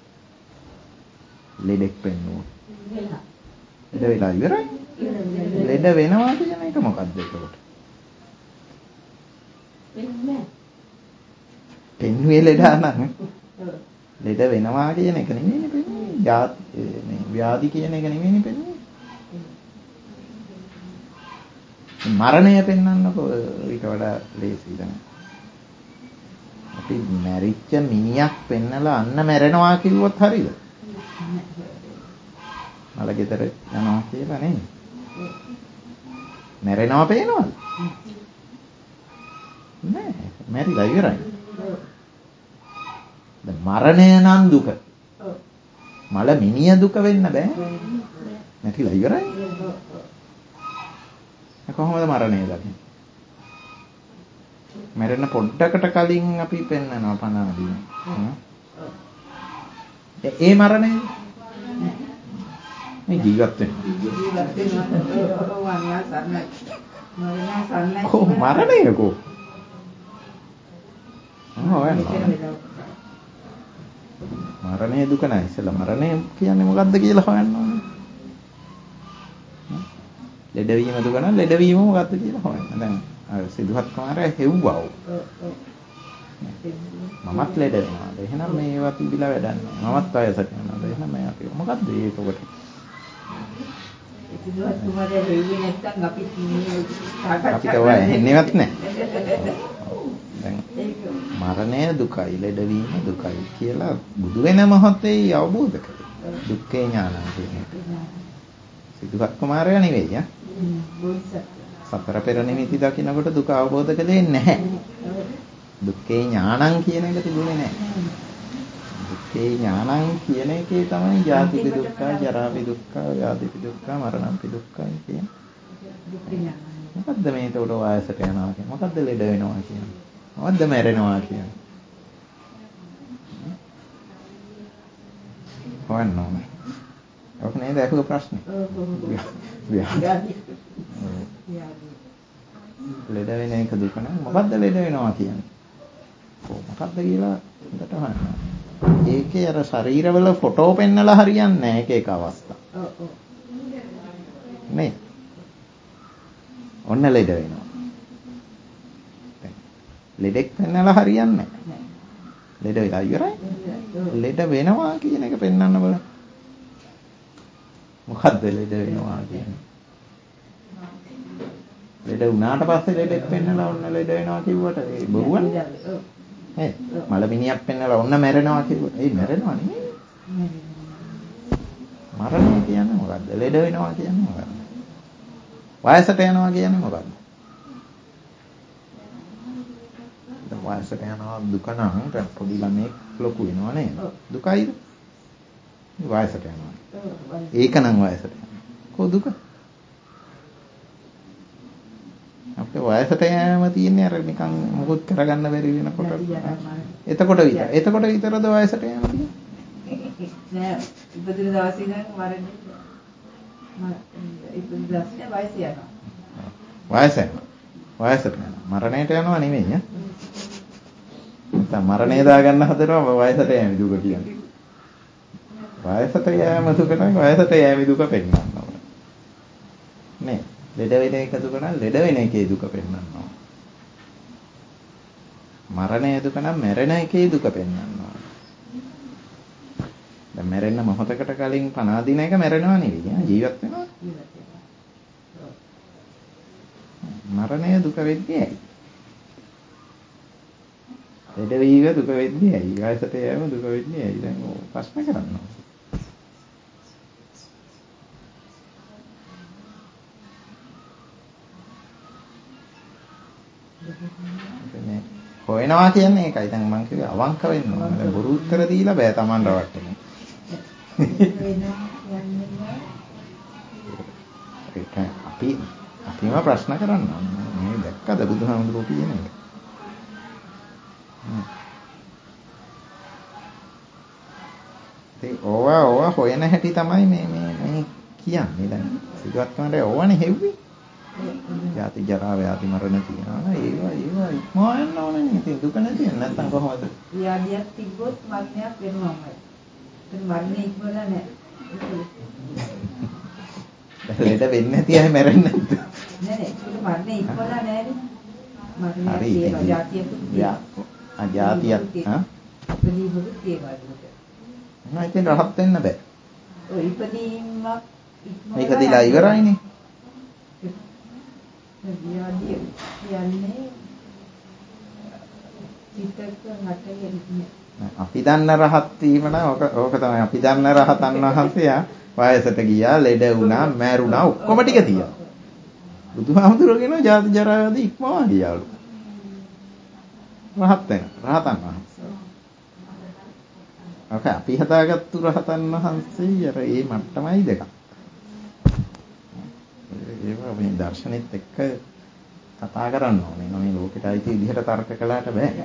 ලෙඩෙක් පෙන්නුවා. ලෙඩ වෙලා ඉවරයි. ලෙඩ වෙනවා කියන එක මොකක්ද ඒකට? වෙන්නේ පෙන්නුවේ ලෙඩා නම් ලෙඩ වෙනවා කියන එක නෙමෙයිනේ පෙන්නුවේ. මේ ව්‍යාධි කියන එක නෙමෙයිනේ පෙන්නුවේ. මරණය පෙන්වන්නකෝ ඊට වඩා ලේසියි දැන්. අපි මැරිච්ච මිනිහක් පෙන්නලා අන්න මැරෙනවා කිව්වොත් හරියද? මල ගෙදර යනවා කියලා නෙමෙයි. මැරෙනවා පේනවද? නෑ. මැරිලා ඉවරයි. දැන් මරණය නම් දුක. මල මිනිය දුක වෙන්න බෑ. නැතිලා ඉවරයි. කොහොමද මරණය දන්නේ? මැරෙන්න පොඩ්ඩකට කලින් අපි පෙන්නනවා පණ දින. ඒ මරණය මේ ජීවත් වෙන. කො මරණය කො? මරණය දුක නෑ. ඉතින් මරණය කියන්නේ මොකද්ද කියලා හොයන්න ඕනේ. ලෙඩවීම දුක නම් ලෙඩවීම මොකද්ද කියලා හොයන්න. දැන් අර සිදුහත් කුමාරයා හෙව්වා. මමත් ලෙඩ වෙනවා. එහෙනම් මේවා තිබිලා වැඩක් නෑ. මමත් වයසට යනවා. එහෙනම් මේවා කිව්ව. මොකද්ද ඒකකට? සිදුහත් කුමාරයා හෙව්වේ නැත්නම් අපි අපිට ඔය ඇහෙන්නේවත් නෑ. දැන් මරණය දුකයි, ලෙඩවීම දුකයි කියලා බුදු වෙන මොහොතේ අවබෝධ කළේ. දුක්ඛේ ඥානං කියන එක. සිදුහත් කුමාරයා නෙවෙයි ඈ. සතර පෙර නිමිති දකින්නකොට දුක අවබෝධ කළේ නැහැ. දුක්ඛේ ඥානං කියන එක තිබුණේ නැහැ. දුක්ඛේ ඥානං කියන එකේ තමයි ජාතිපි දුක්ඛ, ජරාපි දුක්ඛ, ව්‍යාධිපි දුක්ඛ, මරණපි දුක්ඛ කියන. මොකද්ද මේ ඒකට වයසට යනවා කියන්නේ? මොකද්ද ලෙඩ වෙනවා කියන්නේ? මොකද්ද මැරෙනවා කියන්නේ? හොයන්න ඕනේ. ඔක නේද අහුව ප්‍රශ්නේ. ව්‍යාධි. ලෙඩ වෙන එක දුක නම් මොකද්ද ලෙඩ වෙනවා කියන්නේ? මොකද්ද කියලා හොඳට අහන්න. ඒකේ අර ශරීරවල ෆොටෝ පෙන්නලා හරියන්නේ නැහැ එක එක අවස්ථා. ඔව් ඔව්. නේ. ඔන්න ලෙඩ වෙනවා. ලෙඩෙක් පෙන්නලා හරියන්නේ නැහැ. ලෙඩ වෙලා ඉවරයි. ලෙඩ වෙනවා කියන එක පෙන්වන්න බලන්න. මොකද්ද ලෙඩ වෙනවා කියන්නේ? ලෙඩ වුණාට පස්සේ ලෙඩෙක් පෙන්නලා ඔන්න ලෙඩ වෙනවා කිව්වට ඒ බොරුවනේ. ඈ මලමිනියක් පෙන්නලා ඔන්න මැරෙනවා කිව්වට ඒ මැරෙනවා නෙමෙයි. මරණය කියන්නේ මොකද්ද? ලෙඩ වෙනවා කියන්නේ මොකද්ද? වයසට යනවා කියන්නේ මොකද්ද? වයසට යනවා දුක නම් පොඩි ළමෙක් ලොකු වෙනවා නේද? දුකයිද? වයසට යනවා. ඒක නම් වයසට යනවා. කො දුක? අපේ වයසට යෑම තියෙන්නේ අර නිකන් මොකොත් කරගන්න බැරි වෙනකොට. එතකොට විතර. එතකොට විතරද වයසට යෑම තියෙන්නේ? නෑ ඉපදින දවසේ ඉඳන් මරන්නේ. මම ඉපදින දවසේ වයස යනවා. වයස යනවා. වයසට යනවා. මරණයට යනවා නෙමෙයි ඈ. නැත්නම් මරණය දාගන්න හදනවා වයසට යෑම දුක කියන්නේ. වයසට යෑම දුක නම් වයසට යෑම දුක පෙන්වන්න ඕන. නේ ලෙඩ වෙන එක දුක නම් ලෙඩ වෙන එකේ දුක පෙන්වන්න ඕන. මරණය දුක නම් මැරෙන එකේ දුක පෙන්වන්න ඕන. දැන් මැරෙන්න මොහොතකට කලින් පණ අදින එක මැරෙනවා නෙවෙයි ජීවත් වෙනවා. මරණය දුක වෙන්නේ ඇයි? ලෙඩ වීම දුක වෙන්නේ ඇයි? වයසට යෑම දුක වෙන්නේ ඇයි? දැන් ඔය ප්‍රශ්න කරනවා. හොයනවා කියන්නේ ඒකයි. දැන් මම කිව්වේ අවංක වෙන්න ඕන. දැන් බොරු උත්තර දීලා බෑ Taman රවට්ටන්න. ඒක අපි අපිම ප්‍රශ්න කරන්න ඕනේ. මේ දැක්කද බුදුහාමුදුරුවෝ කියන එක? ඒ ඕවා ඕවා හොයන හැටි තමයි මේ මේ මේ කියන්නේ. දැන් සිදුවත් කමඩේ ඕවනේ හෙව්වේ. ජාති ජරා ව්‍යාධි මරණ තියනවා. ඒවා ඒවා ඉක්මවා යන්න ඕනේ නේ. ඉතින් දුක නැති වෙන්නේ නැත්නම් කොහොමද? ව්‍යාධියක් තිබ්බොත් මරණයක් වෙනවමයි. ඒක මරණය ඉක්මවලා නැහැ. ලෙඩ වෙන්නේ නැති අය මැරෙන්නේ නැද්ද? නෑ නෑ ඒක මරණය ඉක්මවලා නැහැනේ. මරණය තියෙනවා ජාතියක් තියෙනවා. ආ ජාතියක් හා ඉපදීමක් තියෙනවා ඒක. නෑ ඉතින් රහත් වෙන්න බෑ. ඔය ඉපදීමක් ඉක්මවලා මේකදීලා ඉවරයිනේ. ව්‍යාධිය කියන්නේ චිත්තක හටගෙන අපි දන්න රහත් වීම නම් ඕක ඕක තමයි අපි දන්න රහතන් වහන්සේ වයසට ගියා ලෙඩ වුණා මැරුණා ඔක්කොම ටික තියෙනවා. බුදුහාමුදුරුවෝ කියනවා ජාති ජරා ව්‍යාධි ඉක්මවා ගියාලු. රහත් වෙන රහතන් වහන්සේ. ඔක අපි හදාගත්තු රහතන් වහන්සේ අර ඒ මට්ටමයි දෙකක්. ඒවා මේ දර්ශනෙත් එක්ක කතා කරන්න ඕනේ. මේ ලෝකෙට අයිති විදිහට තර්ක කළාට බෑ.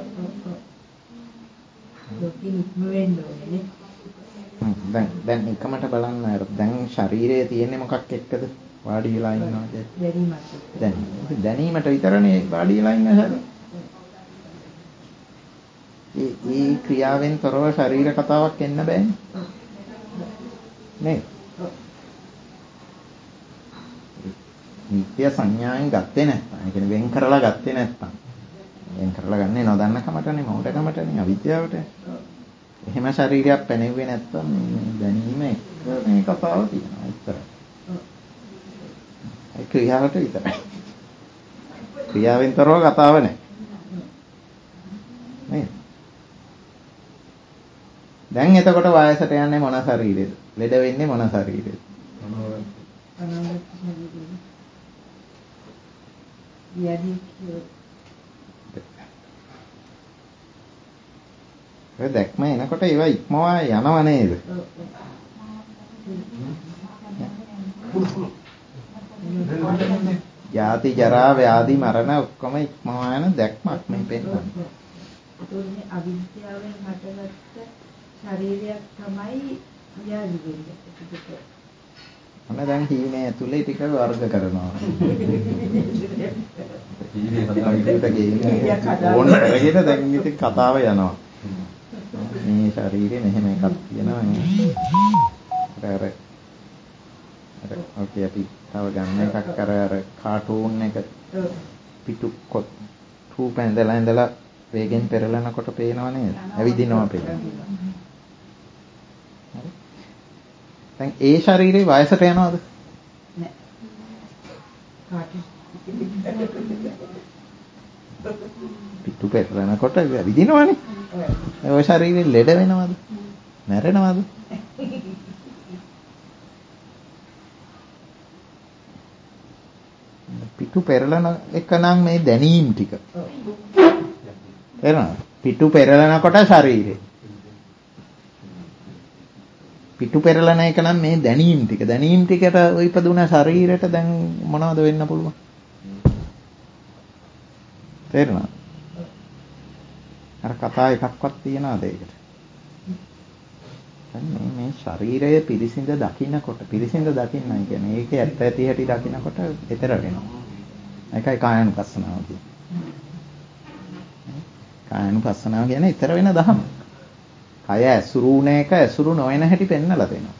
ලෝකෙ ඉක්ම වෙන්න ඕනේ. දැන් දැන් එකමට බලන්න අර දැන් ශරීරයේ තියෙන්නේ මොකක් එක්කද? වාඩි වෙලා ඉන්නවා කියන්නේ. දැනීමත්. දැනීම. දැනීමට විතරනේ වාඩි වෙලා ඉන්න හැබැයි. ඒ ඒ ක්‍රියාවෙන් තොරව ශරීර කතාවක් එන්න බෑනේ. නේ? නිත්‍ය සංඥාවෙන් ගත්තේ නැත්නම් ඒ කියන්නේ වෙන් කරලා ගත්තේ නැත්නම් වෙන් කරලා ගන්නේ නොදන්න කමටනේ මොහොතකමටනේ අවිද්‍යාවට. එහෙම ශරීරයක් පැනෙන්නේ නැත්නම් මේ දැනීම එක මේ කතාව තියෙනවා විතරයි. ඒ ක්‍රියාවට විතරයි. ක්‍රියාවෙන් තොරව කතාව නැහැ. නේද? දැන් එතකොට වයසට යන්නේ මොන ශරීරෙද? ලෙඩ වෙන්නේ මොන ශරීරෙද? ඒ දැක්ම එනකොට ඒවා ඉක්මවා යනව නේද? ජාති ජරා ව්‍යාධි මරණ ඔක්කොම ඉක්මවා යන දැක්මක් මේ පෙන්වන්නේ. ඒකෝනේ අවිද්‍යාවෙන් හටගත්ත ශරීරයක් තමයි ව්‍යාධි වෙන්නේ. ඔන්න දැන් හීනේ ඇතුලේ ටික වර්ග කරනවා. හීනේ හදාගෙන ගේන්නේ. ඕන කරගෙන දැන් ඉතින් කතාව යනවා. මේ ශරීරේ මෙහෙම එකක් තියෙනවා. අර අර ඔකේ අපි තව ගන්න එකක් අර අර කාටූන් එක පිටු කොට රූප ඇඳලා ඇඳලා වේගෙන් පෙරලනකොට පේනව නේද? ඇවිදිනවා පේනවා. දැන් ඒ ශරීරේ වයසට යනවද? නෑ. කාටි. පිටු පෙරලනකොට ඇවිදිනවනේ. ඔය ශරීරේ ලෙඩ වෙනවද? මැරෙනවද? පිටු පෙරලන එක නම් මේ දැනීම් ටික. තේරෙනවද? පිටු පෙරලනකොට ශරීරේ. පිටු පෙරලන එක නම් මේ දැනීම් ටික. දැනීම් ටිකට ඉපදුන ශරීරයට දැන් මොනවද වෙන්න පුළුවන්? තේරෙනවද? අර කතා එකක්වත් තියනවාද ඒකට? මේ මේ ශරීරය පිරිසිඳ දකින්නකොට පිරිසිඳ දකින්නයි කියන්නේ ඒක ඇත්ත ඇති හැටි දකින්නකොට ඊතර වෙනවා. ඒකයි කායानुපස්සනාව කියන්නේ. කායानुපස්සනාව කියන්නේ ඊතර වෙන දහම. කය ඇසුරුණ එක ඇසුරු නොවන හැටි පෙන්නලා දෙනවා.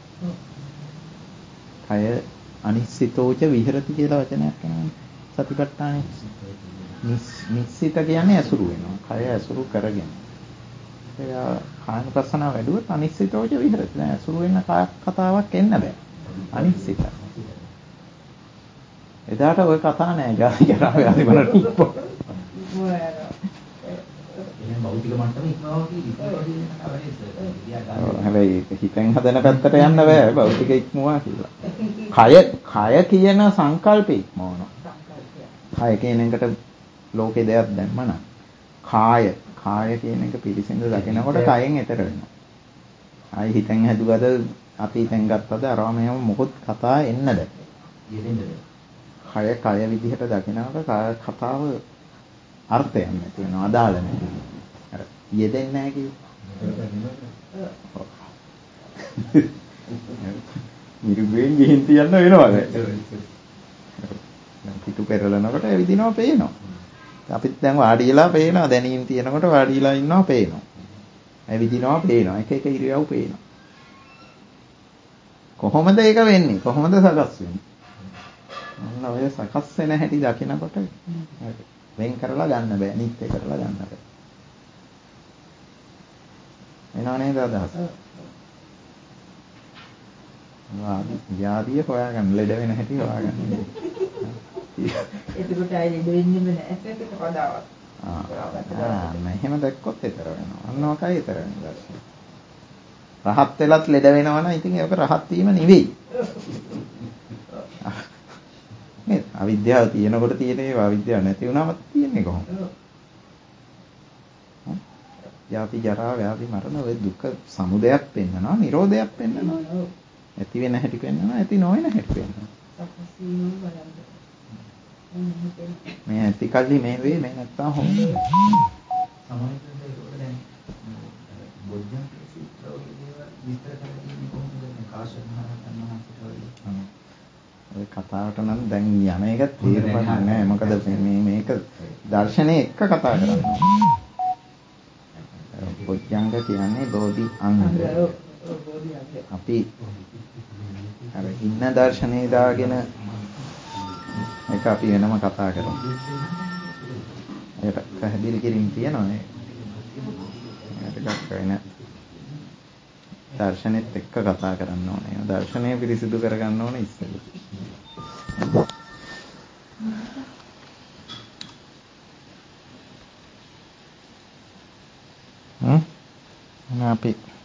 කය අනිශ්චිතෝච විහෙරති කියලා වචනයක් කියනවානේ. සතිපට්ඨානෙ. නිශ්චිත කියන්නේ ඇසුරු වෙනවා. කය ඇසුරු කරගෙන. එයා කායानुපස්සනාව වැඩුවොත් අනිශ්චිතෝච විහෙරති. දැන් ඇසුරු වෙන කතාවක් එන්න බෑ. අනිශ්චිතයි. එදාට ওই කතා නෑ. ජාති ජරා ව්‍යාධි වලට උප්පෝ. භෞතික මට්ටමේ ඉක්මවා කියලා. හැබැයි හිතෙන් හදන පැත්තට යන්න බෑ භෞතික ඉක්මවා කියලා. කය කය කියන සංකල්පේ ඉක්මවනවා. කය කියන එකට ලෝකේ දෙයක් දැම්මනම් කාය කාය කියන එක පිළිසිඳ දකිනකොට කයෙන් එතර වෙනවා. ආයි හිතෙන් හැදුවද අතීතෙන් ගත්තද අරවා මෙහෙම මොකොත් කතා එන්න බෑ. කය කය විදිහට දකිනකොට කතාව අර්ථයක් නැති වෙනවා අදාළ නැති. අර යෙදෙන්නේ නැහැ කිව්වේ. මිරිගෙන් ගිහින් තියන්න වෙනවා දැන්. පිටු පෙරලනකොට ඇවිදිනවා පේනවා. අපිත් දැන් වාඩිලා පේනවා දැනීම් තියෙනකොට වාඩිලා ඉන්නවා පේනවා. ඇවිදිනවා පේනවා. එක එක ඉරියව් පේනවා. කොහොමද ඒක වෙන්නේ? කොහොමද සකස් වෙන්නේ? අන්න ඔය සකස් වෙන හැටි දකිනකොට වෙන් කරලා ගන්න බෑ. නිත්‍ය කරලා ගන්න බෑ. එනවා නේද අදහස? වාදි ව්‍යාධිය හොයාගන්න ලෙඩ වෙන හැටි හොයාගන්න. එතකොට ආයෙ ලෙඩ වෙන්නෙම නෑ. ඒකට කවදාවත්. ආ එහෙම දැක්කොත් ඊතර වෙනවා. අන්න ඔකයි ඊතර වෙනවා. රහත් වෙලත් ලෙඩ වෙනවා නම් ඉතින් ඒක රහත් වීම නෙවෙයි. නේද? අවිද්‍යාව තියෙනකොට තියෙන ඒවා අවිද්‍යාව නැති වුණාම තියෙන්නේ කොහොමද? ජාති ජරා ව්‍යාධි මරණ ඔය දුක සමුදයක් පෙන්නනවා, නිරෝධයක් පෙන්නනවා. ඇති වෙන හැටි පෙන්නනවා, ඇති නොවන හැටි පෙන්නනවා. මේ ඇති කල්ලි මේ වේ මේ නැත්තම් හොඳ. සමහරවිට ඒක දැන් බොද්ධං සූත්‍රවල දේවල් විස්තර කරන්නේ කොහොමද මේ කාශ්‍යප මහ රහතන් වහන්සේට ඔය කතාවට නම් දැන් යන එක තේරුමක් නැහැ. මොකද මේ මේක දර්ශනේ එක්ක කතා කරන්නේ. බොද්ධංග කියන්නේ බෝධි අංග. අපි අර ඉන්න දර්ශනේ දාගෙන ඒක අපි වෙනම කතා කරමු. ඒක පැහැදිලි කිරීම තියනවා නේ. ඒකට වෙන දර්ශනෙත් එක්ක කතා කරන්න ඕනේ. දර්ශනය පිරිසිදු කරගන්න ඕනේ ඉස්සෙල්ලා. හ්ම් අපි